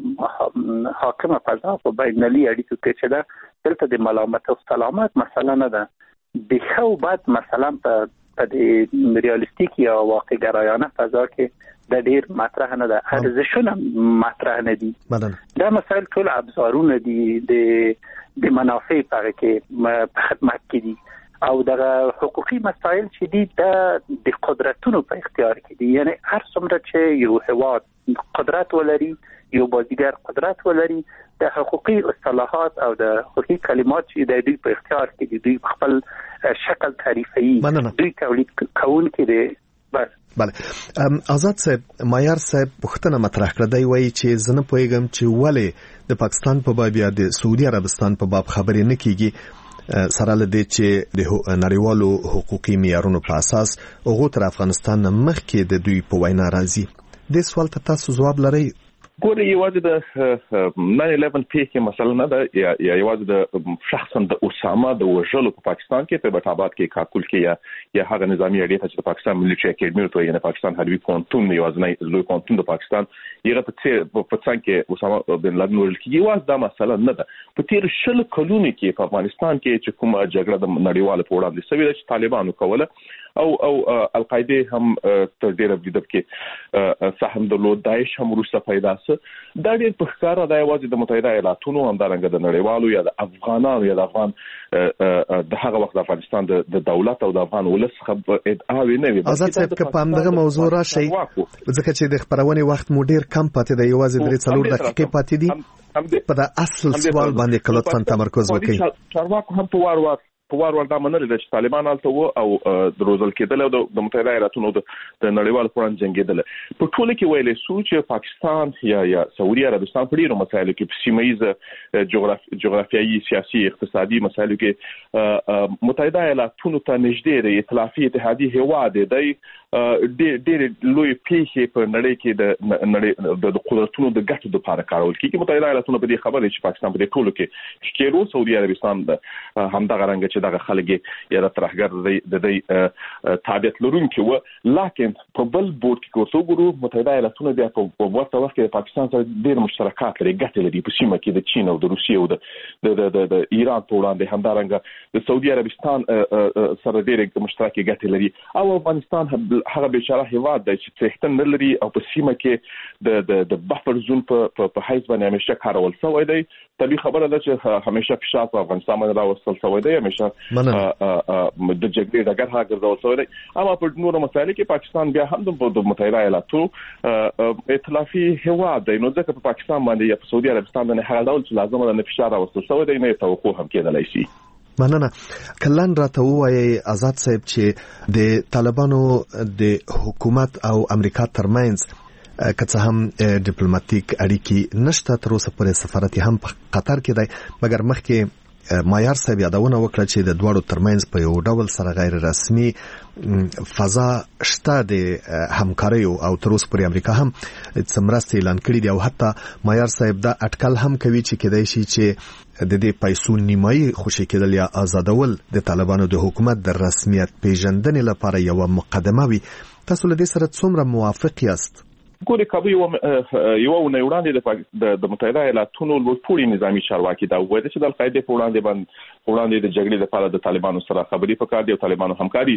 د حاکمه فضا په بینالمللي اړیکو کې چې دا دلته د ملامت او سلامت مسله نه ده د خو بعد مثلا په د ریالیستیک یا واقع ګرایانه فضا کې د ډیر مطرح نه ده ارزښونه مطرح نه دي. دا مسایل ټول ابزارونه دي د د منافع په کې په خدمت کې دي او دغه حقوقي مسایل چې دي د قدرتونو په اختیار کې دي. یعنی هر څومره چې یو هواد قدرت ولري یو بازیګر قدرت ولري د حقوقي اصطلاحات او د حقوقي کلمات چې د دوی په اختیار کې دي دوی خپل شکل تعریفي دوی تولید کوون کې دي بله بله آزاد صاحب مایار صاحب پوښتنه مطرح کړه دی وایي چې زه نه پوهیږم چې ولې د پاکستان په باب یا د سعودي عربستان په باب خبرې نه کیږي سره لدې چې د نړیوالو حقوقي معیارونو په اساس هغه تر افغانستان مخکې د دوی په وینا راځي. د سوال ته تاسو جواب لرئ؟ ګوره یوازې د ناین الیون پیښې مسله نه ده یا یوازې د شخصا د اسامه د وژلو په پاکستان کې په بټاباد کې کاکول کې یا یا هغه نظامی اړیکه چې د پاکستان ملي اکیډمي ته یې نه پاکستان هروي پونتون یوازې لوی پونتون د پاکستان یې په څیر په څنګه کې اسامه بن لادن وژل کېږي یوازې دا مسله نه ده. په تیر شل کلونو کې په افغانستان کې چې کومه جګړه د نړیوالو په وړاندې سوي ده چې طالبانو کوله او او القاعده هم تر ډیره د کې سهم درلود، داعش هم وروسته پیدا سو. دا ډېر په ښکاره د یوازې د متحده ایالاتونو همدارنګه د نړیوالو یا د افغانانو یا د افغان د هغه وخت د افغانستان د دولت او د افغان ولس څخه ادعاوې نه وي. آزاد صاحب که په همدغه موضوع راشي ځکه چې د خبرونې وخت مو ډېر کم پاتې دی، یوازې درې څلور دقیقې پاتې دي، په د اصل سوال باندې که لطفا تمرکز وکړئ. چارواکو هم په وار وار په وار وار دا منل چې طالبان هلته وو او د روزل کېدل او د متحده ایالاتونو د نړیوالو پر وړاندې جنګېدل. په ټوله کې ویلې سو چې پاکستان یا یا سعودي عربستان په ډیرو مسایلو کې په سیمه ییزه جغرافیایي سیاسي اقتصادي مسایلو کې متحده ایالاتونو ته نږدې دی، ائتلافي اتحادي هیواد دی، ډېر ډېر لوی پیښې په نړۍ کې د نړۍ د قدرتونو د ګټو لپاره کارول کیږي. متحده ایالاتونو په دې خبره چې پاکستان په دې ټولو کې ښکیرو سعودي عربستان همدغه رنګ چې دغه خلک یا د ترهګر د دې تابعیت لرونکي و، لکن په بل بورډ کې ورته وګورو متحده ایالاتونه بیا په ورته وخت کې پاکستان سره ډېر مشترکات لري، ګټې لري په سیمه کې د چین او د روسیې او د د ایران په وړاندې، همدارنګه د سعودي عربستان سره ډېر مشترکې ګټې لري. او افغانستان هغه بیچاره هیواد دی چې څښتن نه لري او په سیمه کې د د د بفر زون په په حیث باندې همیشه کارول شوی دی. طبیعي خبره ده چې همیشه فشار په افغانستان باندې راوستل شوی دی، همیشه د جګړې ډګر هغه ګرځول شوی دی. اما په نورو مسایلو کې پاکستان بیا هم د متحده ایالاتو ائتلافي هیواد دی، نو ځکه په پاکستان باندې یا په سعودي عربستان باندې هغه ډول چې لازمه ده نه فشار راوستل شوی دی، نه توقع هم کېدلی شي. مننه. کلن راته وایي آزاد صاحب چې د طالبانو د حکومت او امریکا ترمنځ که څه هم ډیپلوماټیک اړیکې نشته، تر اوسه پورې سفارت هم په قطر کې دی، مګر مخکې مایار صاحب یادونه وکړه چې د دواړو ترمنځ په یو ډول سره غیر رسمي فضا شته د همکاریو او تر اوسه پورې امریکا هم څمرسته اعلان کړی دی او حتی مایار صاحب دا اټکل هم کوي چې کېدای شي چې د دې پیسو نیمایي خوشي کېدل یا آزادول د طالبانو د حکومت د رسمیت پیژندنې لپاره یو مقدمه وي. تاسو له دې سره څومره موافق یاست؟ ګورې کابو یو یو نه وړاندې د متحده ایالاتونو لوړپوړي نظامی چارواکي دا وایي چې د القاعده په وړاندې باندې وړاندې د جګړې لپاره د طالبانو سره خبرې پکار دي او طالبانو همکاري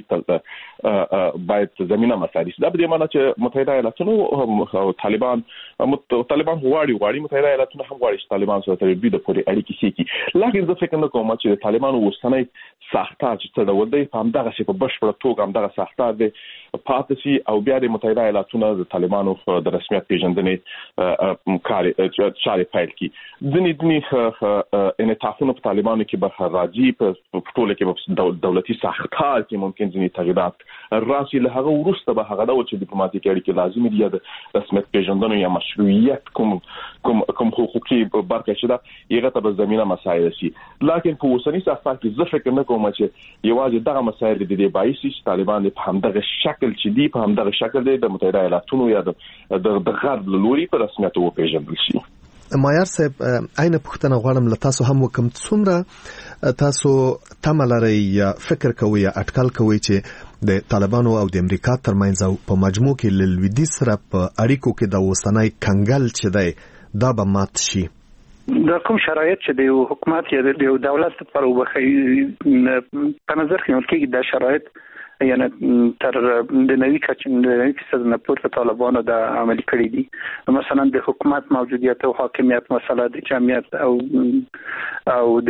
باید زمينه مساعد شي. دا به د معنی چې متحده ایالاتونو او طالبان طالبان غواړي غواړي متحده ایالاتونو هم غواړي چې طالبان سره تر دې د پورې اړیکې شي. لکه زه فکر نه کوم چې طالبانو وسنۍ ساختار چې تر ودی په همدغه شی په بشپړه توګه همدغه ساختار دی پاتې شي او بیا د متحده ایالاتونو د طالبانو د رسمیت پیژندنې کار چارې پیل کړي. ځینې ځینې انعطافونه په طالبانو کې به راځي، په ټوله کې به دولتي ساختار کې ممکن ځینې تغیرات راشي. له هغه وروسته به هغه ډول چې ډیپلوماټیک اړیکې لازمي دي د رسمیت پیژندنې یا مشروعیت کوم کوم کوم حقوقي برخه شته یغه ته به زمينه مسایل شي. لکه په اوسنۍ ساختار کې زه فکر نه کوم چې یوازې دغه مسایل د دې باعث چې طالبان په همدغه شکل چې دی په همدغه شکل دی د متحده ایالاتونو یا د د غرب لوري په رسمیت وپیژندل شي. مایار صاحب عین پوښتنه غواړم له تاسو هم وکم، څومره تاسو تمه لرئ یا فکر کوئ یا اټکل کوئ چې د طالبانو او د امریکا ترمنځ او په مجموع کې له لویدیځ سره په اړیکو کې د اوسنۍ کنګل چې دی دا به مات شي؟ دا کوم شرایط چې د حکومت یا د دولت پر وبخي په نظر کې ولکې د شرایط یعنی تر د نوي کچ د نوي فیصد نه پورته طالبانو د عملي کړی دي. مثلا د حکومت موجودیت او حاکمیت مسله د جمعیت او او د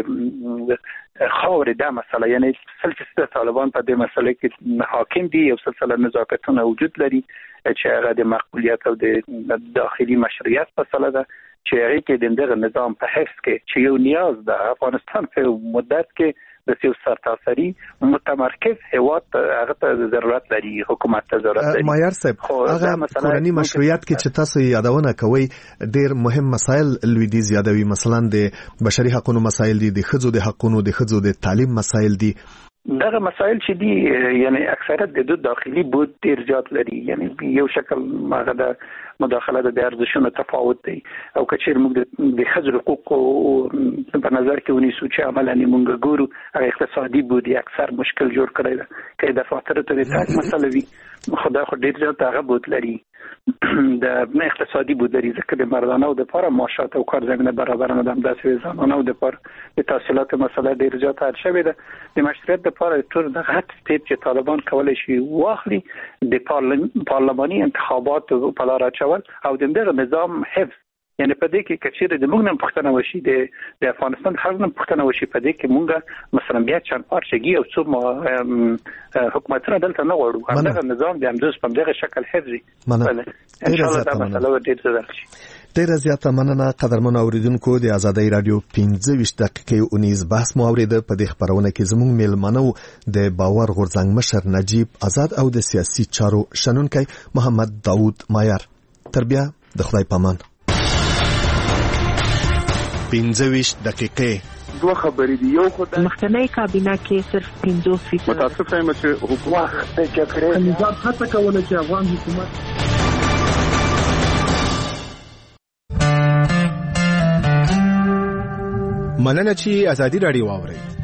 خاور دا مسله یعنی سلسله طالبان په دې مسله کې حاکم دي، یو سلسله نزاکتونه وجود لري چې هغه د معقولیت او د داخلي مشروعیت مسله ده چې هغه کې د دغه نظام په حفظ کې چې یو نیاز ده. افغانستان په مدت کې د یو سرتاسري متمرکز هیواد هغه ته ضرورت لري، حکومت ته ضرورت لري. مایار صاحب هغه کورنی مشروعیت کې چې تاسو یادونه کوي ډېر مهم مسایل لویدیز یادوي، مثلا د بشري حقوقو مسایل دي، د ښځو د حقوقو، د ښځو د تعلیم مسایل دي. دغه مسایل چې دي یعنی اکثریت د دوه داخلي بود ډیر زیات لري، یعنی یو شکل هغه د مداخله د ارزښتونو تفاوت دی او کچیر موږ د ښځو حقوق په نظر کې ونیسو چې عملاً موږ ګورو هغه اقتصادي بود اکثر مشکل جوړ کړی دی کې د فاتوره ته د تاک مسله وي خدای خو ډیر زیات هغه بود لري د اقتصادي بود لري ځکه د مردانه او د لپاره معاشات او کار زمينه برابر نه ده، د زنانه او د لپاره د تحصیلات مسله ډیر زیات حل شوې ده. د مشروعیت لپاره ټول د غټ سټیپ چې طالبان کولای شي واخلي د پارلماني انتخابات په لار اچول او د دغه نظام حفظ، یعنی په دې کې کچېره د موږ نن پښتنه وشي د افغانستان خلک نن پښتنه وشي په دې کې موږ مثلا بیا چند پارچګي او څو حکومتونه دلته نه غواړو، هغه نظام د همدوس په دغه شکل حفظي. ان شاء الله دا مسله ډېر زده شي. ډیره زیاته مننه قدرمن اوریدونکو. د آزادۍ رادیو پنځه ویشت دقیقې اونیز بحث مو اوریده. په دې خبرونه کې زموږ میلمانه د باور غورځنګ مشر نجیب آزاد او د سیاسي چارو شنونکی محمد داوود مایار. تر بیا د خدای پامان. پنځه ویشت دقیقې دوه خبرې دي. یو خدای مخکنی کابینه کې صرف پنځوس فیصد متاسف یم چې حکومت د جګړې نظام هڅه کوله چې افغان حکومت مننه چې ازادي رادیو واوري.